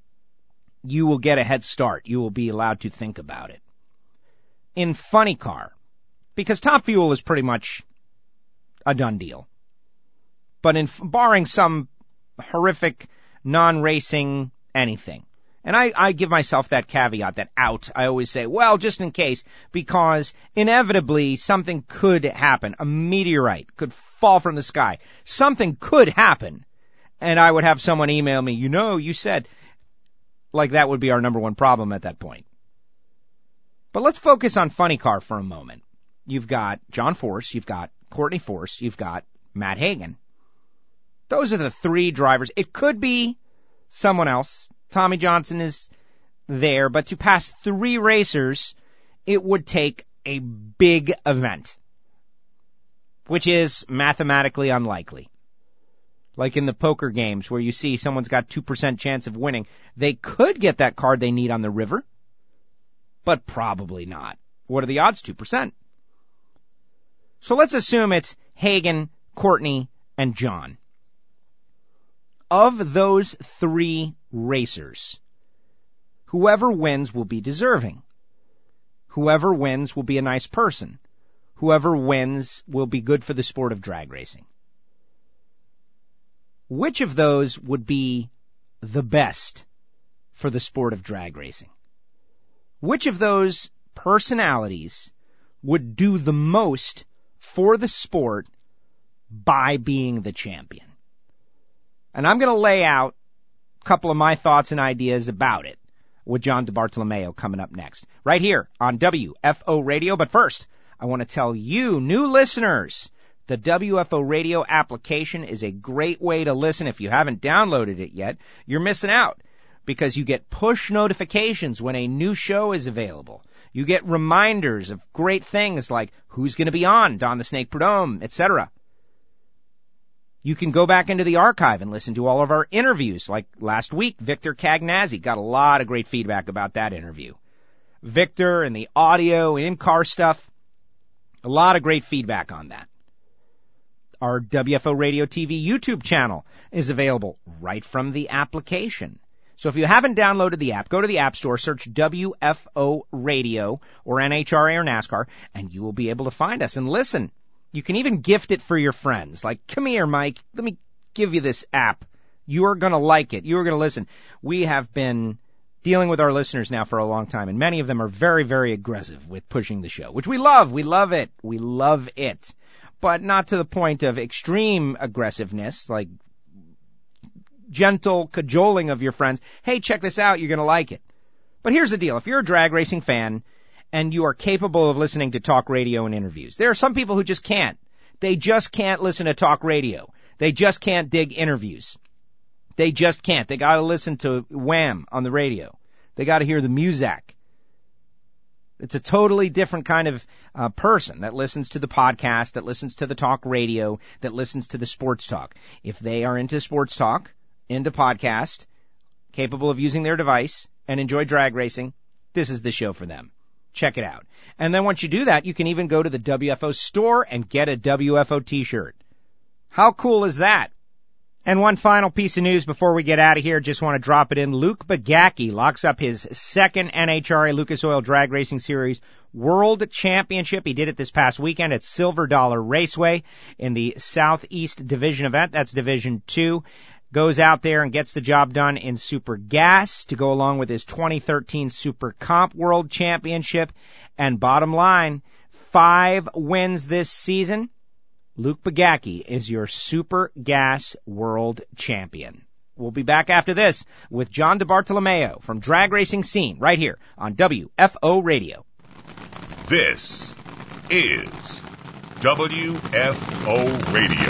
B: You will get a head start. You will be allowed to think about it. In Funny Car, because Top Fuel is pretty much a done deal. But barring some horrific non-racing anything. And I give myself that caveat, that out. I always say, well, just in case, because inevitably something could happen. A meteorite could fall from the sky. Something could happen. And I would have someone email me, you said, like that would be our number one problem at that point. But let's focus on Funny Car for a moment. You've got John Force, you've got Courtney Force, you've got Matt Hagan. Those are the 3 drivers. It could be someone else. Tommy Johnson is there, but to pass 3 racers, it would take a big event, which is mathematically unlikely. Like in the poker games where you see someone's got 2% chance of winning. They could get that card they need on the river, but probably not. What are the odds? 2%. So let's assume it's Hagan, Courtney, and John. Of those 3 racers, whoever wins will be deserving. Whoever wins will be a nice person. Whoever wins will be good for the sport of drag racing. Which of those would be the best for the sport of drag racing? Which of those personalities would do the most for the sport by being the champion? And I'm going to lay out a couple of my thoughts and ideas about it with John DeBartolomeo coming up next, right here on WFO Radio. But first, I want to tell you, new listeners, the WFO Radio application is a great way to listen. If you haven't downloaded it yet, you're missing out because you get push notifications when a new show is available. You get reminders of great things like who's going to be on, Don the Snake Prudhomme, etc. You can go back into the archive and listen to all of our interviews. Like last week, Victor Cagnazzi got a lot of great feedback about that interview. Victor and the audio and in-car stuff, a lot of great feedback on that. Our WFO Radio TV YouTube channel is available right from the application. So if you haven't downloaded the app, go to the App Store, search WFO Radio or NHRA or NASCAR, and you will be able to find us and listen. You can even gift it for your friends. Like, come here, Mike, let me give you this app. You are going to like it. You are going to listen. We have been dealing with our listeners now for a long time, and many of them are very, very aggressive with pushing the show, which we love. We love it. We love it. But not to the point of extreme aggressiveness, like gentle cajoling of your friends. Hey, check this out. You're going to like it. But here's the deal. If you're a drag racing fan and you are capable of listening to talk radio and interviews, there are some people who just can't. They just can't listen to talk radio. They just can't dig interviews. They just can't. They got to listen to Wham on the radio. They got to hear the music. It's a totally different kind of person that listens to the podcast, that listens to the talk radio, that listens to the sports talk. If they are into sports talk, into podcast, capable of using their device, and enjoy drag racing, this is the show for them. Check it out. And then once you do that, you can even go to the WFO store and get a WFO t-shirt. How cool is that? And one final piece of news before we get out of here, just want to drop it in. Luke Bagacki locks up his second NHRA Lucas Oil Drag Racing Series World Championship. He did it this past weekend at Silver Dollar Raceway in the Southeast Division event. That's Division 2. Goes out there and gets the job done in Super Gas to go along with his 2013 Super Comp World Championship. And bottom line, 5 wins this season. Luke Bagacki is your Super Gas World Champion. We'll be back after this with John DeBartolomeo from Drag Racing Scene right here on WFO Radio.
A: This is WFO Radio.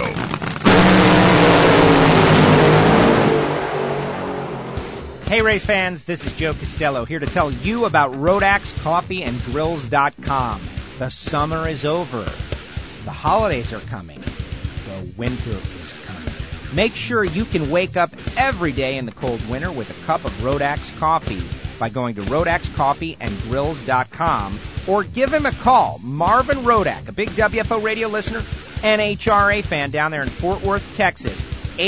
B: Hey race fans, this is Joe Costello here to tell you about RodaxCoffeeandGrills.com. The summer is over. The holidays are coming. The winter is coming. Make sure you can wake up every day in the cold winter with a cup of Rodax coffee by going to RodaxCoffeeandGrills.com or give him a call. Marvin Rodak, a big WFO radio listener, NHRA fan down there in Fort Worth, Texas,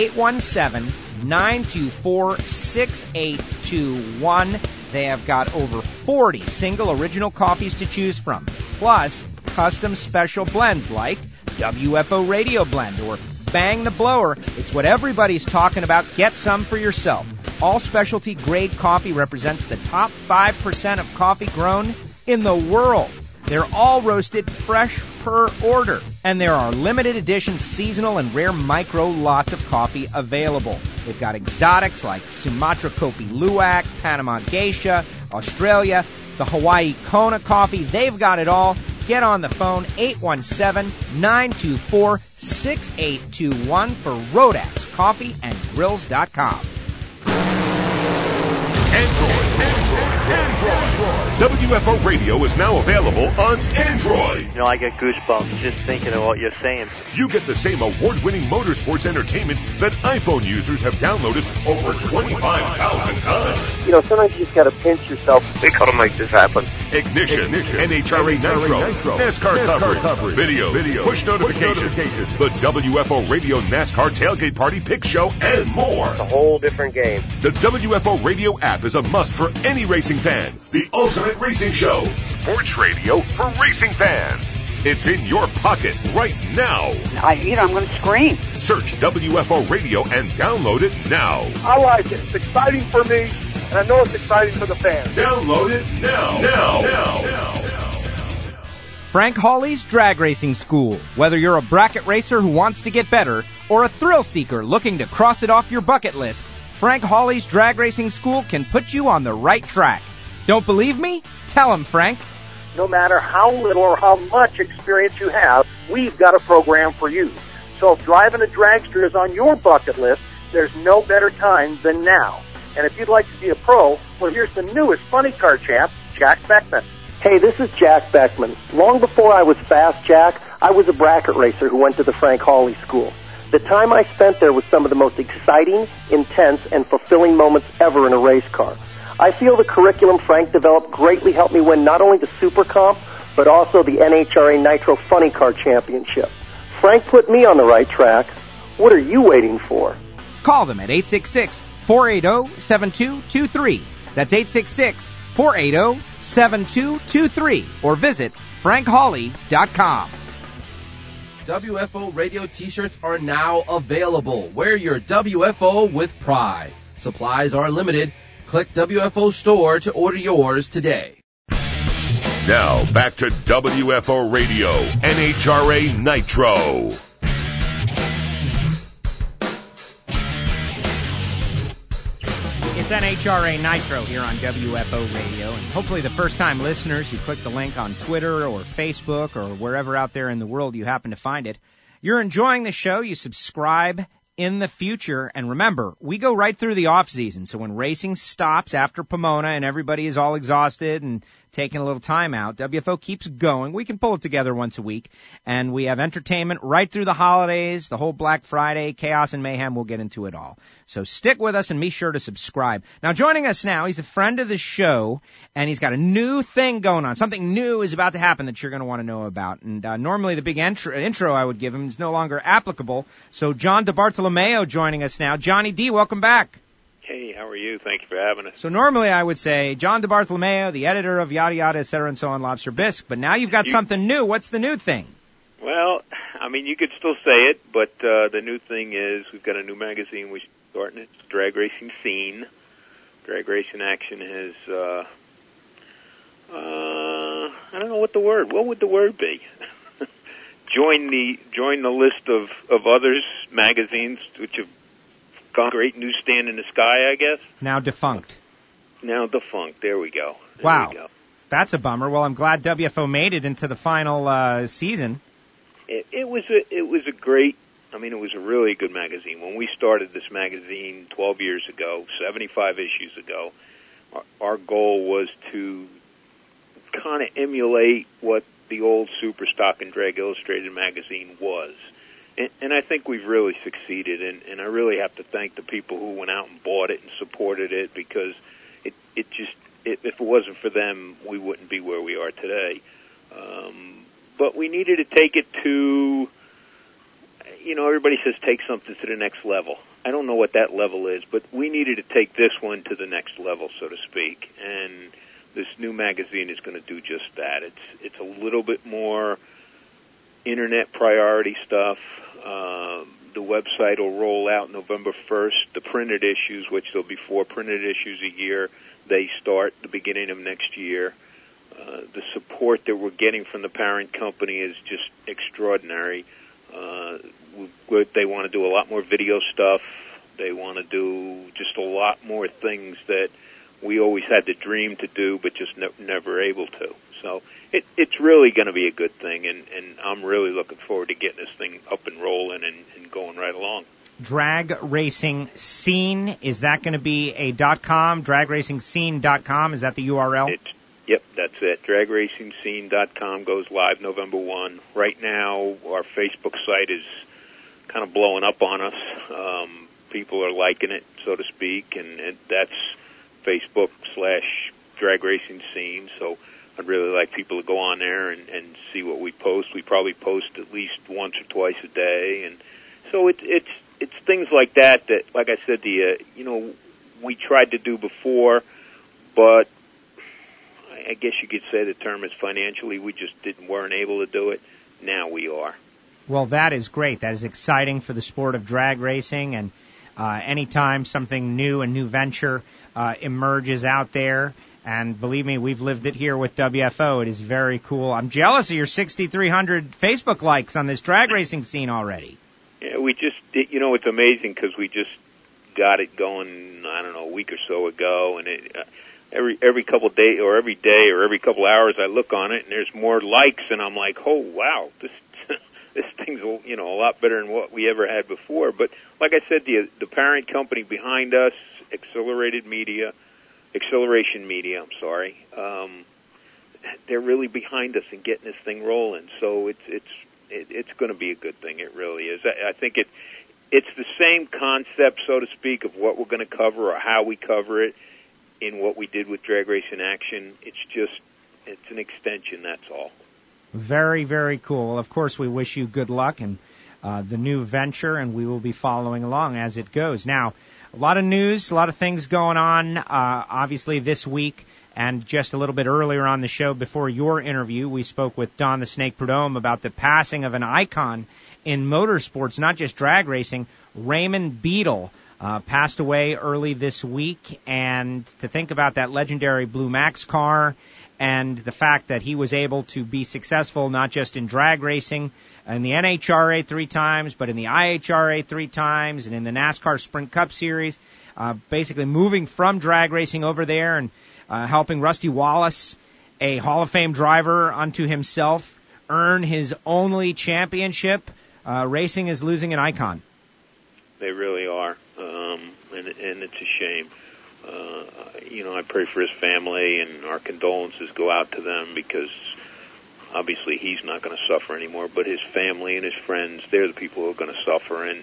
B: 817-924-6821. They have got over 40 single original coffees to choose from, plus custom special blends like WFO Radio Blend or Bang the Blower. It's what everybody's talking about. Get some for yourself. All specialty grade coffee represents the top 5% of coffee grown in the world. They're all roasted fresh per order. And there are limited edition seasonal and rare micro lots of coffee available. They've got exotics like Sumatra Kopi Luwak, Panama Geisha, Australia, the Hawaii Kona coffee. They've got it all. Get on the phone, 817-924-6821 for RodaxCoffeeandGrills.com.
A: Android. WFO Radio is now available on Android.
O: You know, I get goosebumps just thinking of what you're saying.
A: You get the same award-winning motorsports entertainment that iPhone users have downloaded over 25,000 times.
K: You know, sometimes you just got to pinch yourself.
J: We couldn't make this happen.
A: Ignition, NHRA Nitro, NASCAR coverage, video, push notifications, the WFO Radio NASCAR Tailgate Party Pick Show, and more.
J: It's a whole different game.
A: The WFO Radio app is a must for any racing fan. The ultimate racing show. Sports radio for racing fans. It's in your pocket right now.
P: I'm going to scream.
A: Search WFO Radio and download it now.
C: I like it. It's exciting for me, and I know it's exciting for the fans.
A: Download it now.
B: Frank Hawley's Drag Racing School. Whether you're a bracket racer who wants to get better or a thrill seeker looking to cross it off your bucket list, Frank Hawley's Drag Racing School can put you on the right track. Don't believe me? Tell him, Frank.
K: No matter how little or how much experience you have, we've got a program for you. So if driving a dragster is on your bucket list, there's no better time than now. And if you'd like to be a pro, well, here's the newest funny car champ, Jack Beckman. Hey, this is Jack Beckman. Long before I was Fast Jack, I was a bracket racer who went to the Frank Hawley School. The time I spent there was some of the most exciting, intense, and fulfilling moments ever in a race car. I feel the curriculum Frank developed greatly helped me win not only the Super Comp, but also the NHRA Nitro Funny Car Championship. Frank put me on the right track. What are you waiting for?
B: Call them at 866-480-7223. That's 866-480-7223. Or visit FrankHawley.com.
D: WFO Radio t-shirts are now available. Wear your WFO with pride. Supplies are limited. Click WFO Store to order yours today.
A: Now, back to WFO Radio, NHRA Nitro.
B: It's NHRA Nitro here on WFO Radio, and hopefully the first-time listeners who click the link on Twitter or Facebook or wherever out there in the world you happen to find it you're enjoying the show, you subscribe in the future. And remember, we go right through the off season. So when racing stops after Pomona and everybody is all exhausted and taking a little time out, WFO keeps going. We can pull it together once a week. And we have entertainment right through the holidays, the whole Black Friday, chaos and mayhem. We'll get into it all. So stick with us and be sure to subscribe. Now joining us now, he's a friend of the show, and he's got a new thing going on. Something new is about to happen that you're going to want to know about. And normally the big intro I would give him is no longer applicable. So John DeBartolomeo joining us now. Johnny D, welcome back.
P: Hey, how are you? Thank you for having us.
B: So normally I would say John DeBartolomeo, the editor of Yada Yada, et cetera, and so on, Lobster Bisque. But now you've got something new. What's the new thing?
P: Well, I mean, you could still say it, but the new thing is we've got a new magazine we're starting. It's Drag Racing Scene. Drag Racing Action has, I don't know what would the word be? Join the list of others magazines which have gone great newsstand in the sky, I guess.
B: Now defunct.
P: There we go.
B: Wow. That's a bummer. Well, I'm glad WFO made it into the final season.
P: It was a really good magazine. When we started this magazine 12 years ago, 75 issues ago, our goal was to kind of emulate what the old Superstock and Drag Illustrated magazine was. And I think we've really succeeded, and I really have to thank the people who went out and bought it and supported it, because if it wasn't for them, we wouldn't be where we are today. But we needed to take it to, everybody says take something to the next level. I don't know what that level is, but we needed to take this one to the next level, so to speak. And this new magazine is going to do just that. It's a little bit more internet priority stuff. The website will roll out November 1st. The printed issues, which there'll be 4 printed issues a year, they start the beginning of next year. The support that we're getting from the parent company is just extraordinary. They want to do a lot more video stuff. They want to do just a lot more things that we always had the dream to do, but just never able to. So it's really going to be a good thing, and I'm really looking forward to getting this thing up and rolling and going right along.
B: Drag Racing Scene, is that going to be a .com? DragRacingScene.com, is that the URL?
P: Yep, that's it. DragRacingScene.com goes live November 1. Right now, our Facebook site is kind of blowing up on us. People are liking it, so to speak, and that's Facebook/Drag Racing Scene. So I'd really like people to go on there and see what we post. We probably post at least once or twice a day, and so it's things like that, like I said to you, we tried to do before, but I guess you could say the term is financially we just weren't able to do it. Now we are.
B: Well, that is great. That is exciting for the sport of drag racing, and anytime something new, a new venture emerges out there. And believe me, we've lived it here with WFO. It is very cool. I'm jealous of your 6,300 Facebook likes on this Drag Racing Scene already.
P: Yeah, we just, it's amazing because we just got it going, I don't know, a week or so ago, and every couple of days or every day or every couple of hours I look on it and there's more likes, and I'm like, oh wow, this thing's a lot better than what we ever had before. But like I said, the parent company behind us, Acceleration Media, they're really behind us in getting this thing rolling. So it's going to be a good thing. It really is. I think it's the same concept, so to speak, of what we're going to cover or how we cover it in what we did with Drag Racing Action. It's an extension, that's all.
B: Very, very cool. Well, of course, we wish you good luck in the new venture, and we will be following along as it goes. Now, a lot of news, a lot of things going on, obviously this week, and just a little bit earlier on the show before your interview, we spoke with Don the Snake Prudhomme about the passing of an icon in motorsports, not just drag racing. Raymond Beadle passed away early this week, and to think about that legendary Blue Max car and the fact that he was able to be successful not just in drag racing, in the NHRA 3 times, but in the IHRA 3 times, and in the NASCAR Sprint Cup Series, basically moving from drag racing over there and helping Rusty Wallace, a Hall of Fame driver unto himself, earn his only championship racing is losing an icon.
P: They really are, and it's a shame. I pray for his family, and our condolences go out to them, because obviously he's not going to suffer anymore, but his family and his friends, they're the people who are going to suffer, and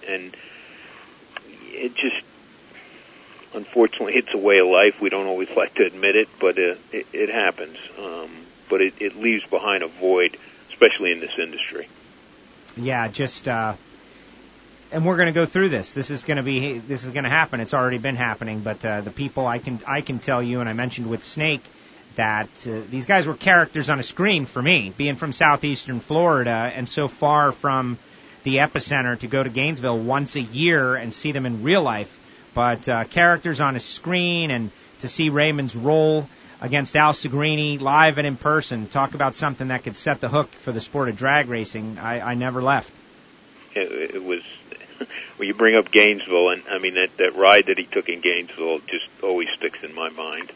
P: it just, unfortunately, it's a way of life. We don't always like to admit it, but it happens. But it leaves behind a void, especially in this industry.
B: Yeah, just and we're going to go through this. This is going to happen. It's already been happening. But the people, I can tell you, and I mentioned with Snake, that these guys were characters on a screen for me, being from southeastern Florida and so far from the epicenter to go to Gainesville once a year and see them in real life. But characters on a screen, and to see Raymond's role against Al Segrini live and in person, talk about something that could set the hook for the sport of drag racing. I never left.
P: It was, when you bring up Gainesville, and I mean that ride that he took in Gainesville just always sticks in my mind.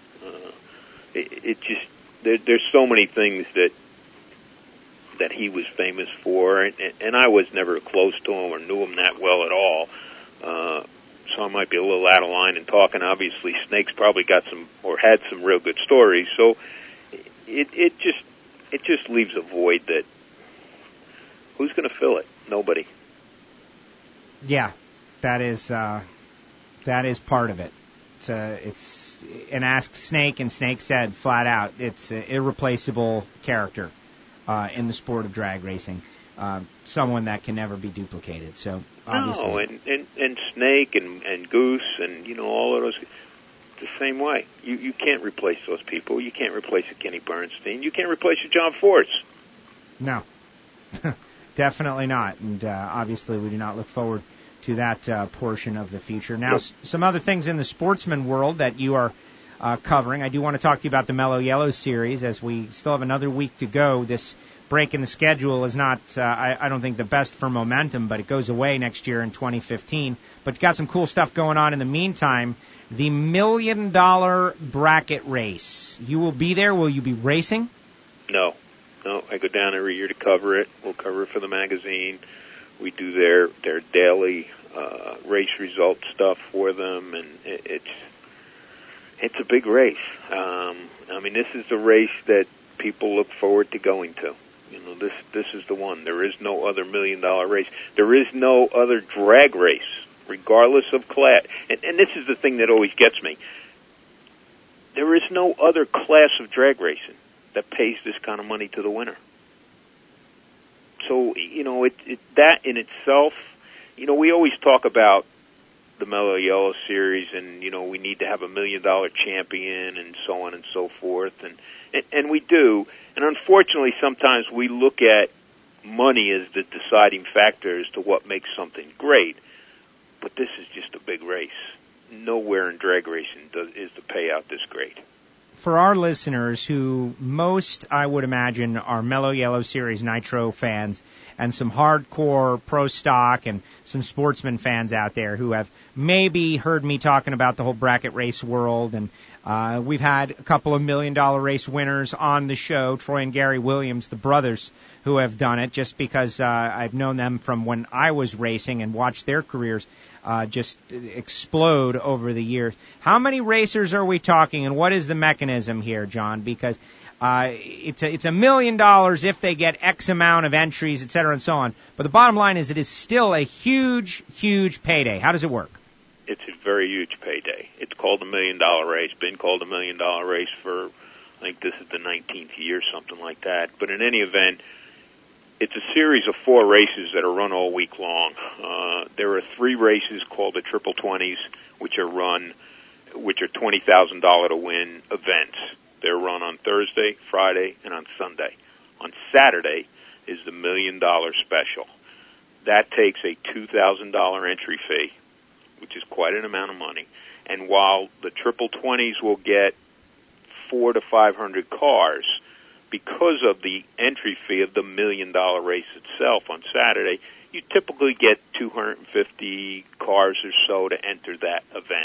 P: It just, there's so many things that he was famous for, and I was never close to him or knew him that well at all. So I might be a little out of line in talking. Obviously, Snake's probably got some, or had some real good stories. So it just leaves a void that, who's going to fill it? Nobody.
B: Yeah, that is part of it. It's and ask Snake, and Snake said flat out, it's an irreplaceable character in the sport of drag racing. Someone that can never be duplicated. So obviously,
P: no, and Snake and Goose and all of those, the same way. You can't replace those people. You can't replace a Kenny Bernstein. You can't replace a John Force.
B: No, definitely not. And obviously, we do not look forward to that portion of the future. Now, some other things in the sportsman world that you are covering. I do want to talk to you about the Mellow Yellow Series, as we still have another week to go. This break in the schedule is not, I don't think, the best for momentum, but it goes away next year in 2015. But you've got some cool stuff going on in the meantime. The $1 million bracket race. You will be there. Will you be racing?
P: No, I go down every year to cover it. We'll cover it for the magazine. We do their daily race result stuff for them, and it's a big race. I mean, this is the race that people look forward to going to. This is the one. There is no other $1 million race. There is no other drag race, regardless of class. And this is the thing that always gets me. There is no other class of drag racing that pays this kind of money to the winner. So, that in itself, we always talk about the Mellow Yellow Series, and, we need to have $1 million champion and so on and so forth. And we do. And unfortunately, sometimes we look at money as the deciding factor as to what makes something great. But this is just a big race. Nowhere in drag racing is the payout this great.
B: For our listeners, who most, I would imagine, are Mellow Yellow Series Nitro fans, and some hardcore pro stock and some sportsman fans out there who have maybe heard me talking about the whole bracket race world, and we've had a couple of $1 million race winners on the show, Troy and Gary Williams, the brothers, who have done it, just because I've known them from when I was racing and watched their careers just explode over the years. How many racers are we talking, and what is the mechanism here, John? Because it's $1 million if they get X amount of entries, et cetera, and so on. But the bottom line is it is still a huge, huge payday. How does it work?
P: It's a very huge payday. It's called $1 million race, been called $1 million race for, I think this is the 19th year, something like that. But in any event, it's a series of 4 races that are run all week long. There are 3 races called the Triple 20s, which are $20,000 to win events. They're run on Thursday, Friday, and on Sunday. On Saturday is the $1 million special. That takes a $2,000 entry fee, which is quite an amount of money. And while the Triple 20s will get 400 to 500 cars, because of the entry fee of the $1 million race itself on Saturday, you typically get 250 cars or so to enter that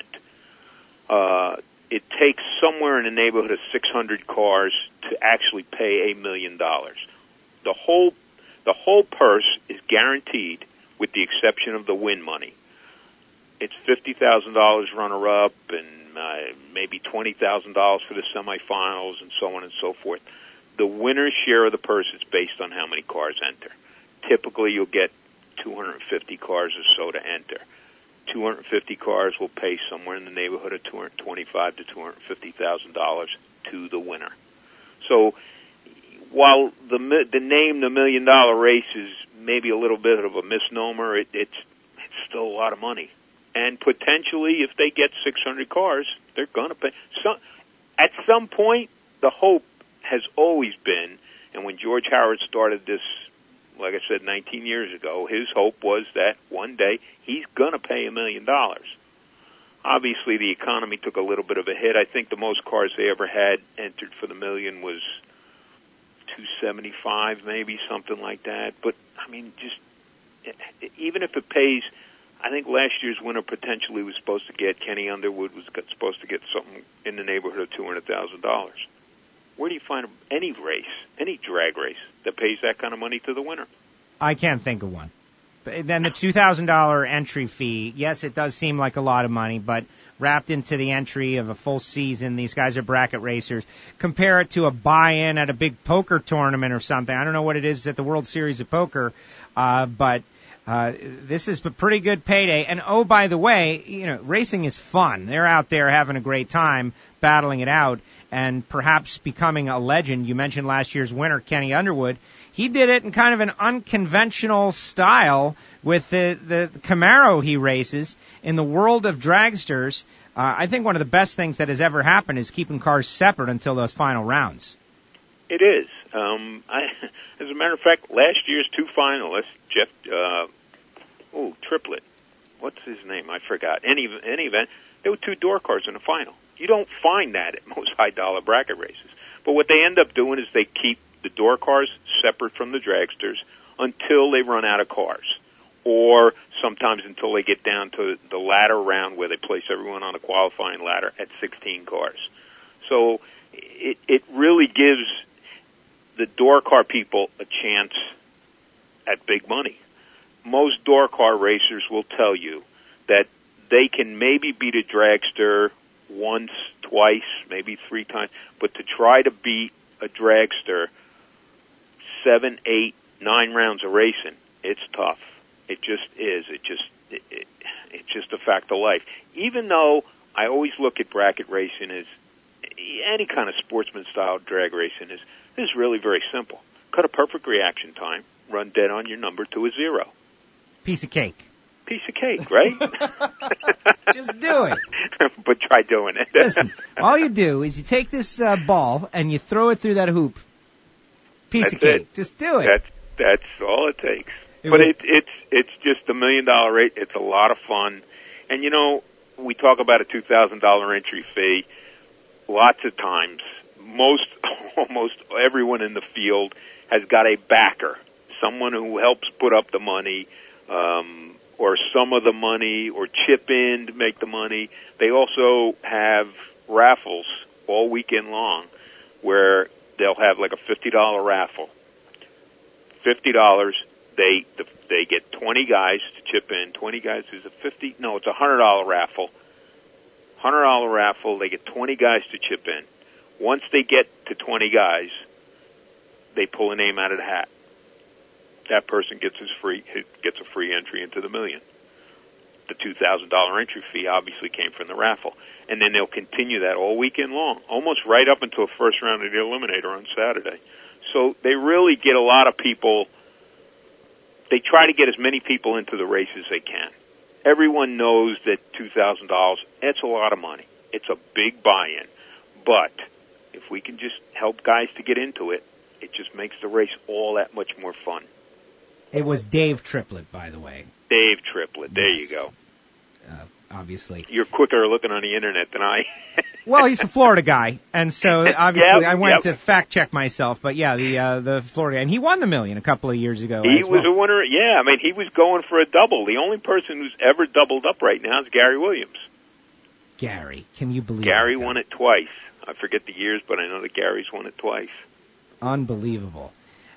P: event. It takes somewhere in the neighborhood of 600 cars to actually pay $1 million. The whole purse is guaranteed with the exception of the win money. It's $50,000 runner-up and maybe $20,000 for the semifinals and so on and so forth. The winner's share of the purse is based on how many cars enter. Typically, you'll get 250 cars or so to enter. 250 cars will pay somewhere in the neighborhood of $225,000 to $250,000 to the winner. So, while the name the $1 million race is maybe a little bit of a misnomer, it's still a lot of money. And potentially, if they get 600 cars, they're going to pay. At some point, the hope has always been, and when George Howard started this, like I said, 19 years ago, his hope was that one day he's going to pay $1 million. Obviously, the economy took a little bit of a hit. I think the most cars they ever had entered for the $1 million was 275, maybe, something like that. But, I mean, just even if it pays, I think last year's winner potentially was supposed to get, Kenny Underwood was supposed to get something in the neighborhood of $200,000. Where do you find any race, any drag race, that pays that kind of money to the winner?
B: I can't think of one. Then the $2,000 entry fee, yes, it does seem like a lot of money, but wrapped into the entry of a full season, these guys are bracket racers. Compare it to a buy-in at a big poker tournament or something. I don't know what it is at the World Series of Poker, but this is a pretty good payday. And, oh, by the way, you know, racing is fun. They're out there having a great time, battling it out, and perhaps becoming a legend. You mentioned last year's winner, Kenny Underwood. He did it in kind of an unconventional style with the Camaro he races. In the world of dragsters, I think one of the best things that has ever happened is keeping cars separate until those final rounds.
P: It is. As a matter of fact, last year's two finalists, Jeff, Triplett, what's his name? I forgot. Any event, there were two door cars in the final. You don't find that at most high-dollar bracket races. But what they end up doing is they keep the door cars separate from the dragsters until they run out of cars, or sometimes until they get down to the ladder round where they place everyone on a qualifying ladder at 16 cars. So it really gives the door car people a chance at big money. Most door car racers will tell you that they can maybe beat a dragster once, twice, maybe 3 times, but to try to beat a dragster 7, 8, 9 rounds of racing, it's tough. It just is. It's just a fact of life. Even though I always look at bracket racing as any kind of sportsman-style drag racing is really very simple. Cut a perfect reaction time, run dead on your number to a 0.
B: Piece of cake.
P: Piece of cake, right?
B: Just do it.
P: But try doing it.
B: Listen, all you do is you take this ball and you throw it through that hoop. Piece of cake. Just do it.
P: That's all it takes. It's just $1 million rate. It's a lot of fun. And, you know, we talk about a $2,000 entry fee. Lots of times, almost everyone in the field has got a backer, someone who helps put up the money, or some of the money, or chip in to make the money. They also have raffles all weekend long where they'll have like a $50 raffle. $50, they get 20 guys to chip in. 20 guys is it's a $100 raffle. $100 raffle, they get 20 guys to chip in. Once they get to 20 guys, they pull a name out of the hat. That person gets a free entry into the $1 million. The $2,000 entry fee obviously came from the raffle. And then they'll continue that all weekend long, almost right up until the first round of the Eliminator on Saturday. So they really get a lot of people. They try to get as many people into the race as they can. Everyone knows that $2,000, it's a lot of money. It's a big buy-in. But if we can just help guys to get into it, it just makes the race all that much more fun.
B: It was Dave Triplett, by the way.
P: Dave Triplett. There you go.
B: Obviously.
P: You're quicker looking on the internet than I.
B: Well, he's a Florida guy, and so obviously I went to fact check myself. But yeah, the Florida guy, and he won the $1 million a couple of years ago.
P: He was a winner. Yeah, I mean he was going for a double. The only person who's ever doubled up right now is Gary Williams.
B: Gary, can you believe?
P: Gary won it twice. I forget the years, but I know that Gary's won it twice.
B: Unbelievable.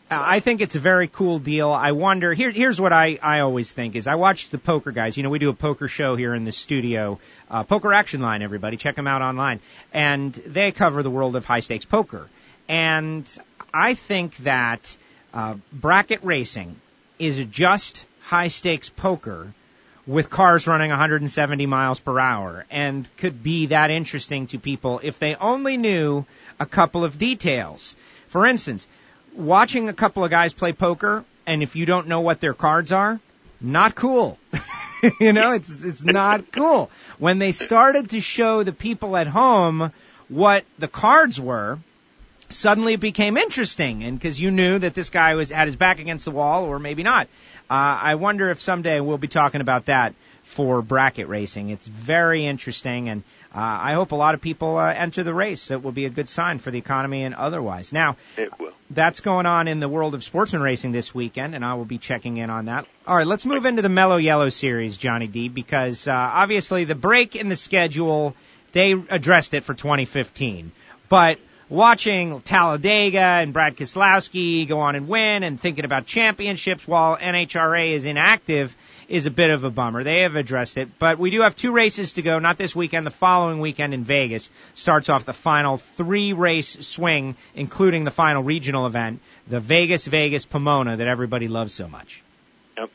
B: I think it's a very cool deal. I wonder, here's what I always think is I watch the poker guys. You know, we do a poker show here in the studio. Poker Action Line, everybody. Check them out online. And they cover the world of high-stakes poker. And I think that bracket racing is just high-stakes poker with cars running 170 miles per hour and could be that interesting to people if they only knew a couple of details. For instance, watching a couple of guys play poker, and if you don't know what their cards are, not cool. You know, it's not cool. When they started to show the people at home what the cards were, suddenly it became interesting, and because you knew that this guy had his back against the wall, or maybe not. I wonder if someday we'll be talking about that for bracket racing. It's very interesting, and I hope a lot of people enter the race. It will be a good sign for the economy and otherwise. Now,
P: it will.
B: That's going on in the world of sportsman racing this weekend, and I will be checking in on that. All right, let's move into the Mellow Yellow Series, Johnny D, because obviously the break in the schedule, they addressed it for 2015. But watching Talladega and Brad Keselowski go on and win and thinking about championships while NHRA is inactive is a bit of a bummer. They have addressed it, but we do have 2 races to go, not this weekend, the following weekend in Vegas. Starts off the final 3-race swing, including the final regional event, the Vegas Pomona that everybody loves so much.
P: Yep.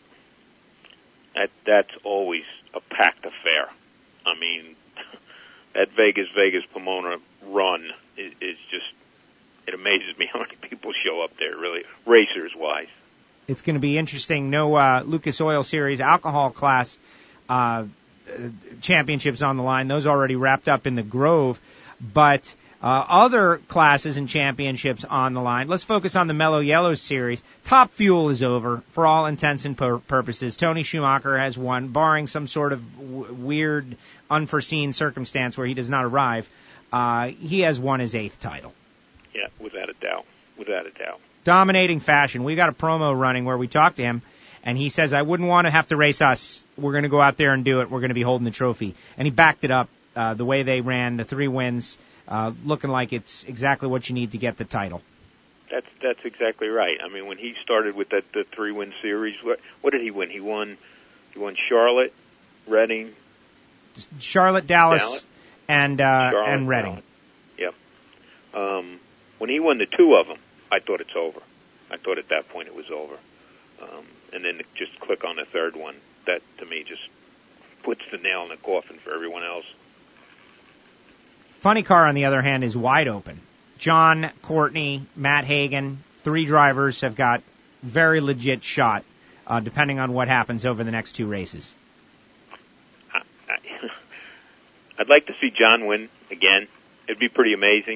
P: That's always a packed affair. I mean, that Vegas Pomona run is just, it amazes me how many people show up there, really, racers-wise.
B: It's going to be interesting. No Lucas Oil Series alcohol class championships on the line. Those already wrapped up in the Grove. But other classes and championships on the line. Let's focus on the Mellow Yellow Series. Top Fuel is over for all intents and purposes. Tony Schumacher has won, barring some sort of weird, unforeseen circumstance where he does not arrive. He has won his 8th title.
P: Yeah, without a doubt. Without a doubt.
B: Dominating fashion. We got a promo running where we talked to him, and he says, I wouldn't want to have to race us. We're going to go out there and do it. We're going to be holding the trophy. And he backed it up the way they ran, the 3 wins, looking like it's exactly what you need to get the title.
P: That's exactly right. I mean, when he started with the 3-win series, what did he win? He won Charlotte, Reading.
B: Charlotte, Dallas. And Reading.
P: Yep. When he won the 2 of them, I thought it's over. I thought at that point it was over. And then to just click on the 3rd one, that to me just puts the nail in the coffin for everyone else.
B: Funny Car, on the other hand, is wide open. John, Courtney, Matt Hagan, 3 drivers have got very legit shot, depending on what happens over the next 2 races.
P: I'd like to see John win again. It'd be pretty amazing.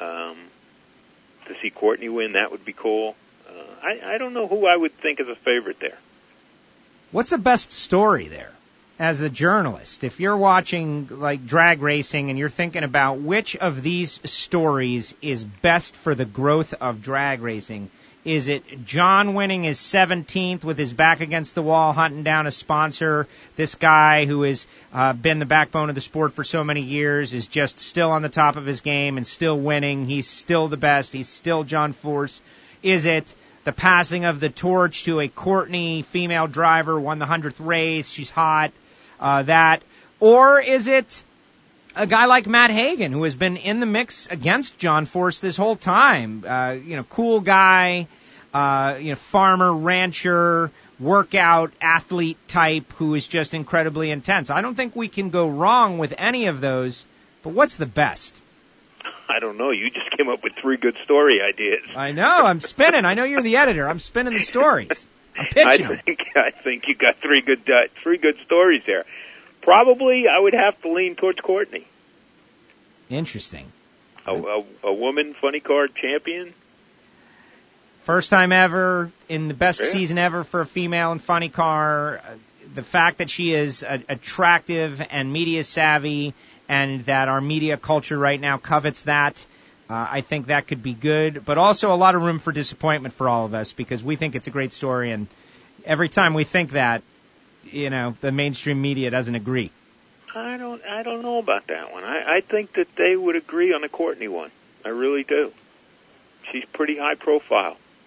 P: To see Courtney win, that would be cool. I don't know who I would think is a favorite there.
B: What's the best story there as a journalist? If you're watching like drag racing and you're thinking about which of these stories is best for the growth of drag racing, is it John winning his 17th with his back against the wall, hunting down a sponsor? This guy who has been the backbone of the sport for so many years is just still on the top of his game and still winning. He's still the best. He's still John Force. Is it the passing of the torch to a Courtney female driver, won the 100th race, she's hot, that? Or is it a guy like Matt Hagan, who has been in the mix against John Force this whole time? Cool guy, farmer, rancher, workout athlete type who is just incredibly intense. I don't think we can go wrong with any of those, but what's the best?
P: I don't know. You just came up with 3 good story ideas.
B: I know. I'm spinning. I know you're the editor. I'm spinning the stories. I'm pitching them.
P: I think you got 3 good stories there. Probably, I would have to lean towards Courtney.
B: Interesting.
P: A woman funny car champion.
B: First time ever in the best season ever for a female in funny car. The fact that she is attractive and media savvy, and that our media culture right now covets that, I think that could be good. But also a lot of room for disappointment for all of us, because we think it's a great story, and every time we think that, the mainstream media doesn't agree.
P: I don't know about that one. I think that they would agree on the Courtney one. I really do. She's pretty high profile.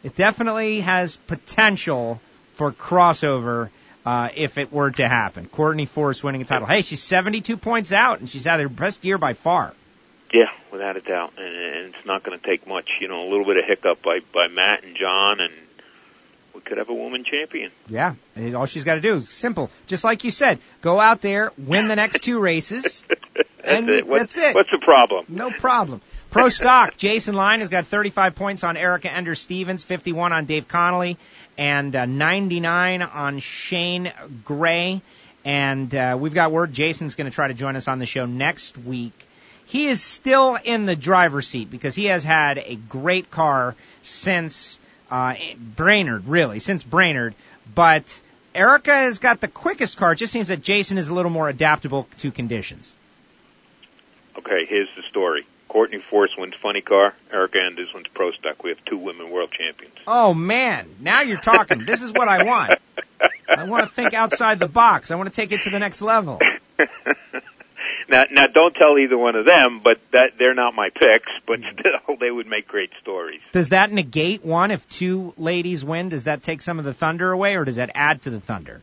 B: It definitely has potential for crossover if it were to happen. Courtney Force winning a title. Hey, she's 72 points out, and she's had her best year by far.
P: Yeah, without a doubt. And it's not going to take much. A little bit of hiccup by Matt and John, and we could have a woman champion.
B: Yeah, and all she's got to do is simple. Just like you said, go out there, win the next 2 races, and that's it.
P: What's the problem?
B: No problem. Pro Stock, Jason Line has got 35 points on Erica Enders-Stevens, 51 on Dave Connolly, and 99 on Shane Gray. And we've got word Jason's going to try to join us on the show next week. He is still in the driver's seat because he has had a great car since Brainerd, really, since Brainerd. But Erica has got the quickest car. It just seems that Jason is a little more adaptable to conditions.
P: Okay, here's the story. Courtney Force wins funny car. Erica Enders wins Pro Stock. We have 2 women world champions.
B: Oh, man. Now you're talking. This is what I want. I want to think outside the box. I want to take it to the next level.
P: Now, don't tell either one of them, but they're not my picks, but still, they would make great stories.
B: Does that negate one? If 2 ladies win, does that take some of the thunder away, or does that add to the thunder?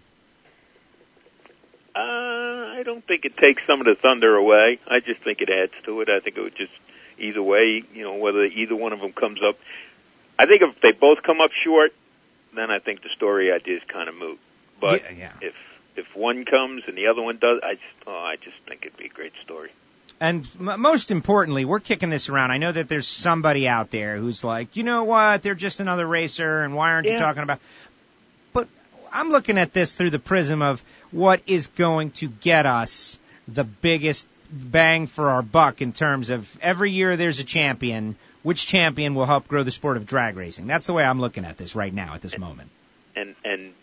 P: I don't think it takes some of the thunder away. I just think it adds to it. I think it would just, either way, whether either one of them comes up. I think if they both come up short, then I think the story idea is kind of moot. But if one comes and the other one does, I just think it'd be a great story.
B: And most importantly, we're kicking this around. I know that there's somebody out there who's like, you know what, they're just another racer, and why aren't you talking about... But I'm looking at this through the prism of what is going to get us the biggest bang for our buck in terms of every year there's a champion. Which champion will help grow the sport of drag racing? That's the way I'm looking at this right now, at this moment.
P: And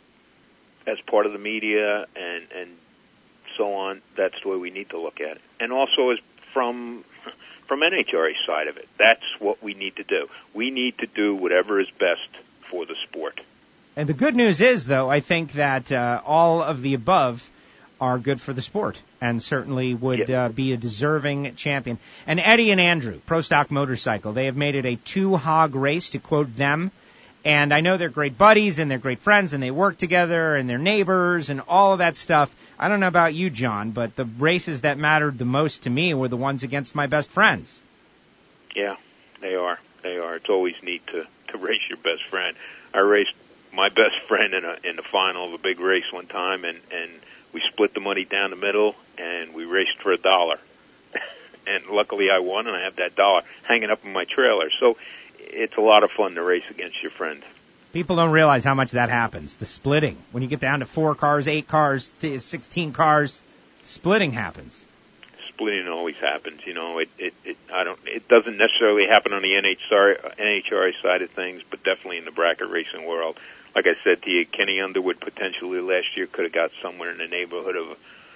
P: as part of the media and so on, that's the way we need to look at it. And also as from NHRA's side of it, that's what we need to do. We need to do whatever is best for the sport.
B: And the good news is, though, I think that all of the above are good for the sport and certainly would be a deserving champion. And Eddie and Andrew, Pro Stock Motorcycle, they have made it a 2-hog race, to quote them. And I know they're great buddies and they're great friends and they work together and they're neighbors and all of that stuff. I don't know about you, John, but the races that mattered the most to me were the ones against my best friends.
P: Yeah, they are. They are. It's always neat to race your best friend. I raced my best friend in the final of a big race one time, and we split the money down the middle, and we raced for $1. And luckily I won, and I have that $1 hanging up in my trailer. So it's a lot of fun to race against your friends.
B: People don't realize how much that happens, the splitting. When you get down to 4 cars, 8 cars, 16 cars, splitting happens.
P: Splitting always happens, it doesn't necessarily happen on the NHRA side of things, but definitely in the bracket racing world. Like I said to you, Kenny Underwood potentially last year could have got somewhere in the neighborhood of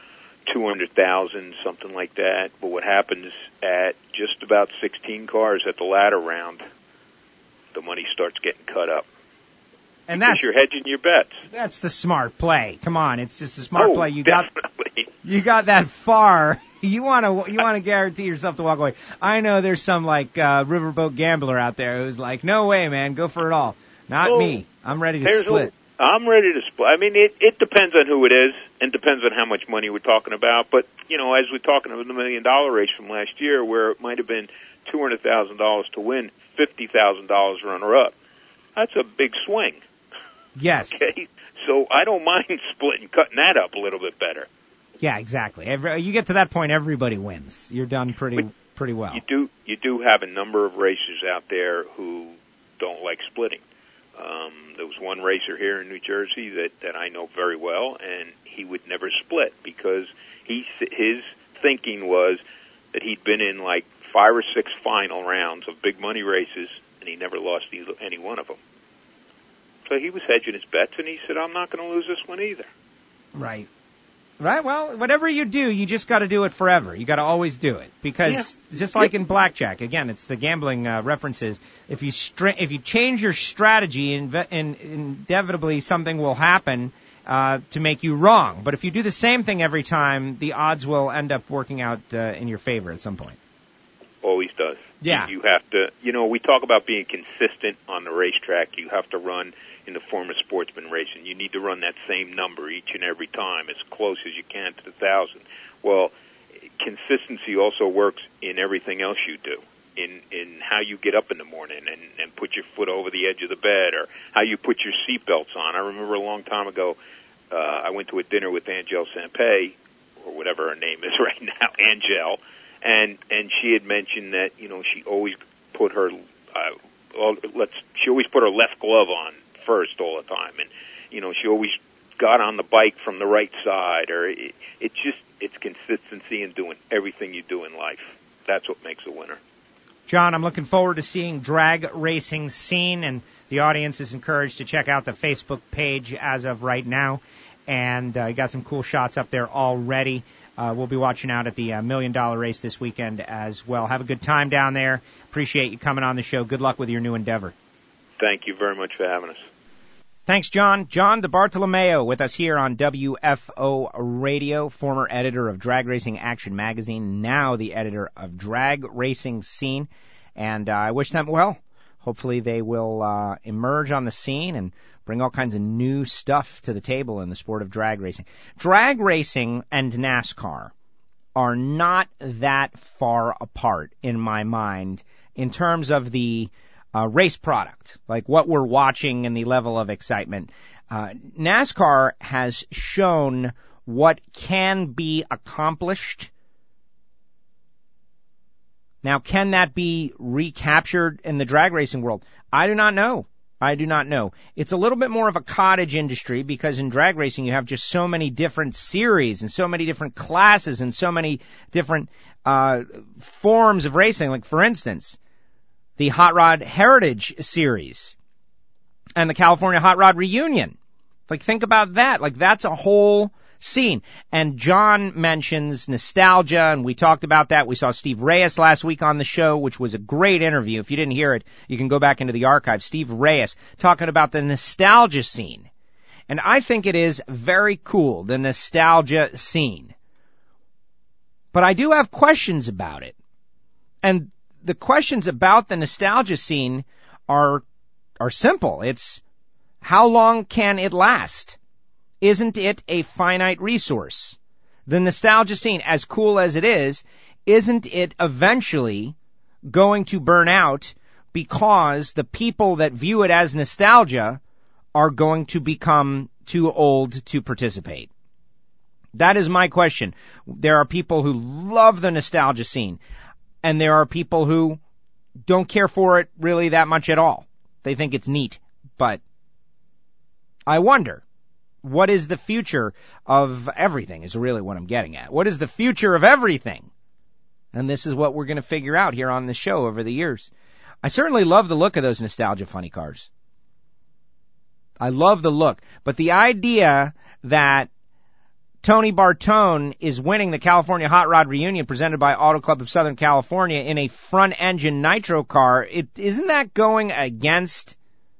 P: 200,000, something like that. But what happens at just about 16 cars at the ladder round, the money starts getting cut up.
B: And
P: because you're hedging your bets.
B: That's the smart play. Come on, it's just a smart play. You
P: definitely.
B: You got that far. You want to guarantee yourself to walk away. I know there's some riverboat gambler out there who's like, no way, man, go for it all. Not me. I'm ready to split.
P: I'm ready to split. I mean, it depends on who it is and depends on how much money we're talking about. But, as we're talking about the $1 million race from last year where it might have been $200,000 to win, $50,000 runner-up, that's a big swing.
B: Yes.
P: Okay? So I don't mind splitting, cutting that up a little bit better.
B: Yeah, exactly. You get to that point, everybody wins. You're done pretty well.
P: You do have a number of racers out there who don't like splitting. There was one racer here in New Jersey that I know very well, and he would never split because his thinking was that he'd been in 5 or 6 final rounds of big money races, and he never lost any one of them. So he was hedging his bets, and he said, I'm not going to lose this one either.
B: Right. Right, well, whatever you do, you just got to do it forever. You got to always do it because just like in blackjack, again, it's the gambling references. If you change your strategy, inevitably something will happen to make you wrong. But if you do the same thing every time, the odds will end up working out in your favor at some point.
P: Always does.
B: Yeah.
P: You have to, we talk about being consistent on the racetrack. You have to run in the form of sportsman racing. You need to run that same number each and every time, as close as you can to the 1,000. Well, consistency also works in everything else you do, in how you get up in the morning and put your foot over the edge of the bed, or how you put your seatbelts on. I remember a long time ago, I went to a dinner with Angelle Sampey, or whatever her name is right now, Angelle, and she had mentioned that, she always put her left glove on first all the time, and she always got on the bike from the right side, or it's consistency in doing everything you do in life. That's what makes a winner.
B: John, I'm looking forward to seeing Drag Racing Scene, and the audience is encouraged to check out the Facebook page as of right now, and you got some cool shots up there already. We'll be watching out at the $1 million race this weekend as well. Have a good time down there. Appreciate you coming on the show. Good luck with your new endeavor.
P: Thank you very much for having us.
B: Thanks, John. John DeBartolomeo with us here on WFO Radio, former editor of Drag Racing Action Magazine, now the editor of Drag Racing Scene. And I wish them well. Hopefully they will emerge on the scene and bring all kinds of new stuff to the table in the sport of drag racing. Drag racing and NASCAR are not that far apart in my mind in terms of the race product, like what we're watching and the level of excitement. NASCAR has shown what can be accomplished. Now, can that be recaptured in the drag racing world? I do not know. It's a little bit more of a cottage industry because in drag racing you have just so many different series and so many different classes and so many different forms of racing. Like, for instance, the Hot Rod Heritage Series and the California Hot Rod Reunion. Like, think about that. Like, that's a whole scene. And John mentions nostalgia, and we talked about that. We saw Steve Reyes last week on the show, which was a great interview. If you didn't hear it, you can go back into the archive. Steve Reyes talking about the nostalgia scene. And I think it is very cool, the nostalgia scene. But I do have questions about it. And the questions about the nostalgia scene are simple. It's, how long can it last? Isn't it a finite resource? The nostalgia scene, as cool as it is, isn't it eventually going to burn out because the people that view it as nostalgia are going to become too old to participate? That is my question. There are people who love the nostalgia scene, and there are people who don't care for it really that much at all. They think it's neat, but I wonder, what is the future of everything is really what I'm getting at. What is the future of everything? And this is what we're going to figure out here on the show over the years. I certainly love the look of those nostalgia funny cars. I love the look. But the idea that Tony Bartone is winning the California Hot Rod Reunion presented by Auto Club of Southern California in a front-engine nitro car, isn't that going against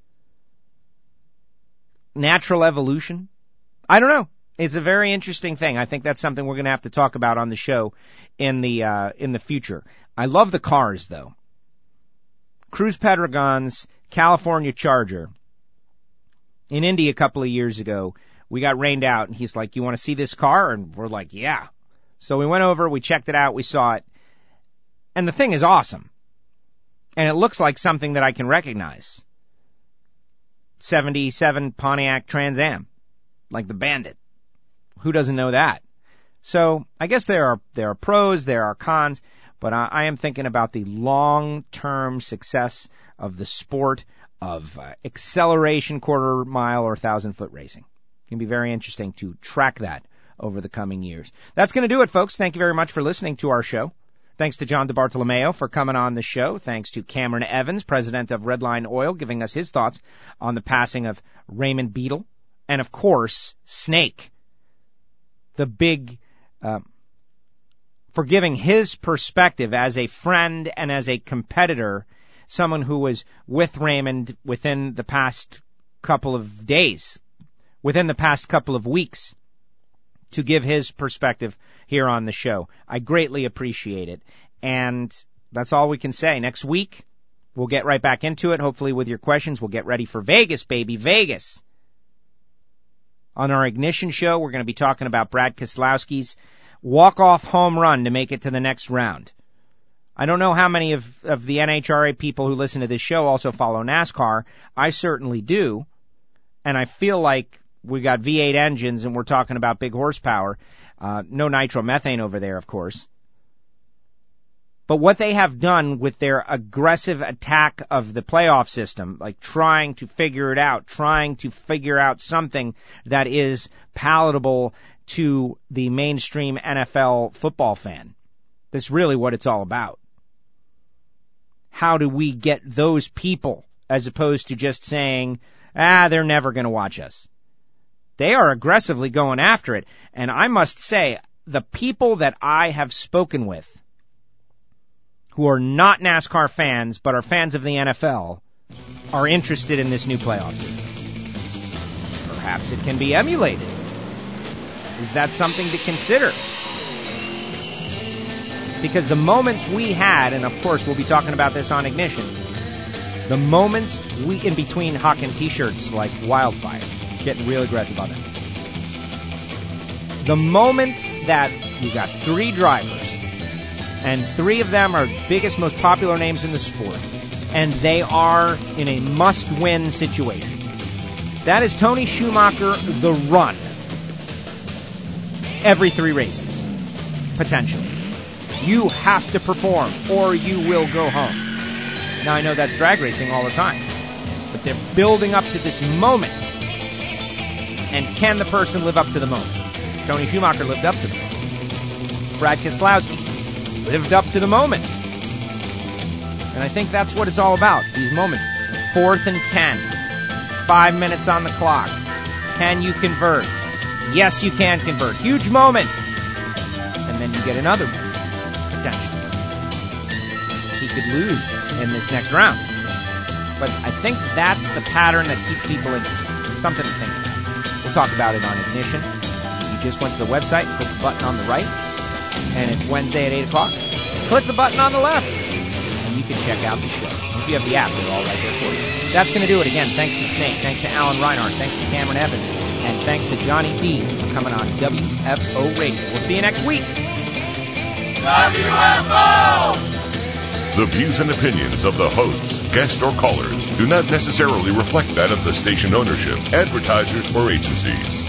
B: natural evolution? I don't know. It's a very interesting thing. I think that's something we're going to have to talk about on the show in the future. I love the cars, though. Cruz Pedregon's California Charger in Indy a couple of years ago, we got rained out, and he's like, "You want to see this car?" And we're like, "Yeah." So we went over, we checked it out, we saw it, and the thing is awesome. And it looks like something that I can recognize. 77 Pontiac Trans Am, like the Bandit. Who doesn't know that? So I guess there are pros, there are cons, but I am thinking about the long-term success of the sport of acceleration, quarter mile or 1,000-foot racing. It can be very interesting to track that over the coming years. That's going to do it, folks. Thank you very much for listening to our show. Thanks to John DeBartolomeo for coming on the show. Thanks to Cameron Evans, president of Redline Oil, giving us his thoughts on the passing of Raymond Beadle. And, of course, Snake, the big, for giving his perspective as a friend and as a competitor, someone who was with Raymond within the past couple of days, within the past couple of weeks, to give his perspective here on the show. I greatly appreciate it. And That's all we can say. Next week, we'll get right back into it, hopefully with your questions. We'll get ready for Vegas, baby, Vegas. On our Ignition show, we're going to be talking about Brad Keselowski's walk-off home run to make it to the next round. I don't know how many of the NHRA people who listen to this show also follow NASCAR. I certainly do. And I feel like we got V8 engines and we're talking about big horsepower. No nitromethane over there, of course. But what they have done with their aggressive attack of the playoff system, like trying to figure it out, trying to figure out something that is palatable to the mainstream NFL football fan. That's really what it's all about. How do we get those people as opposed to just saying, they're never going to watch us? They are aggressively going after it. And I must say, the people that I have spoken with who are not NASCAR fans but are fans of the NFL are interested in this new playoff system. Perhaps it can be emulated. Is that something to consider? Because the moments we had, and of course we'll be talking about this on Ignition, the moments we in between Huck and T-shirts like wildfire, getting real aggressive on them. The moment that you got 3 drivers, and 3 of them are biggest, most popular names in the sport, and they are in a must-win situation. That is Tony Schumacher, the run. Every 3 races, potentially. You have to perform, or you will go home. Now, I know that's drag racing all the time, but they're building up to this moment. And can the person live up to the moment? Tony Schumacher lived up to the moment. Brad Keselowski lived up to the moment. And I think that's what it's all about, these moments. 4th and 10. 5 minutes on the clock. Can you convert? Yes, you can convert. Huge moment. And then you get another one, potentially. He could lose in this next round. But I think that's the pattern that keeps people interested. Something to think about. We'll talk about it on Ignition. You just went to the website, click the button on the right, and it's Wednesday at 8 o'clock. Click the button on the left, and you can check out the show. If you have the app, they're all right there for you. That's going to do it. Again, thanks to Snake, thanks to Alan Reinhardt, thanks to Cameron Evans, and thanks to Johnny D for coming on WFO Radio. We'll see you next week.
A: WFO! The views and opinions of the hosts, guests, or callers do not necessarily reflect that of the station ownership, advertisers, or agencies.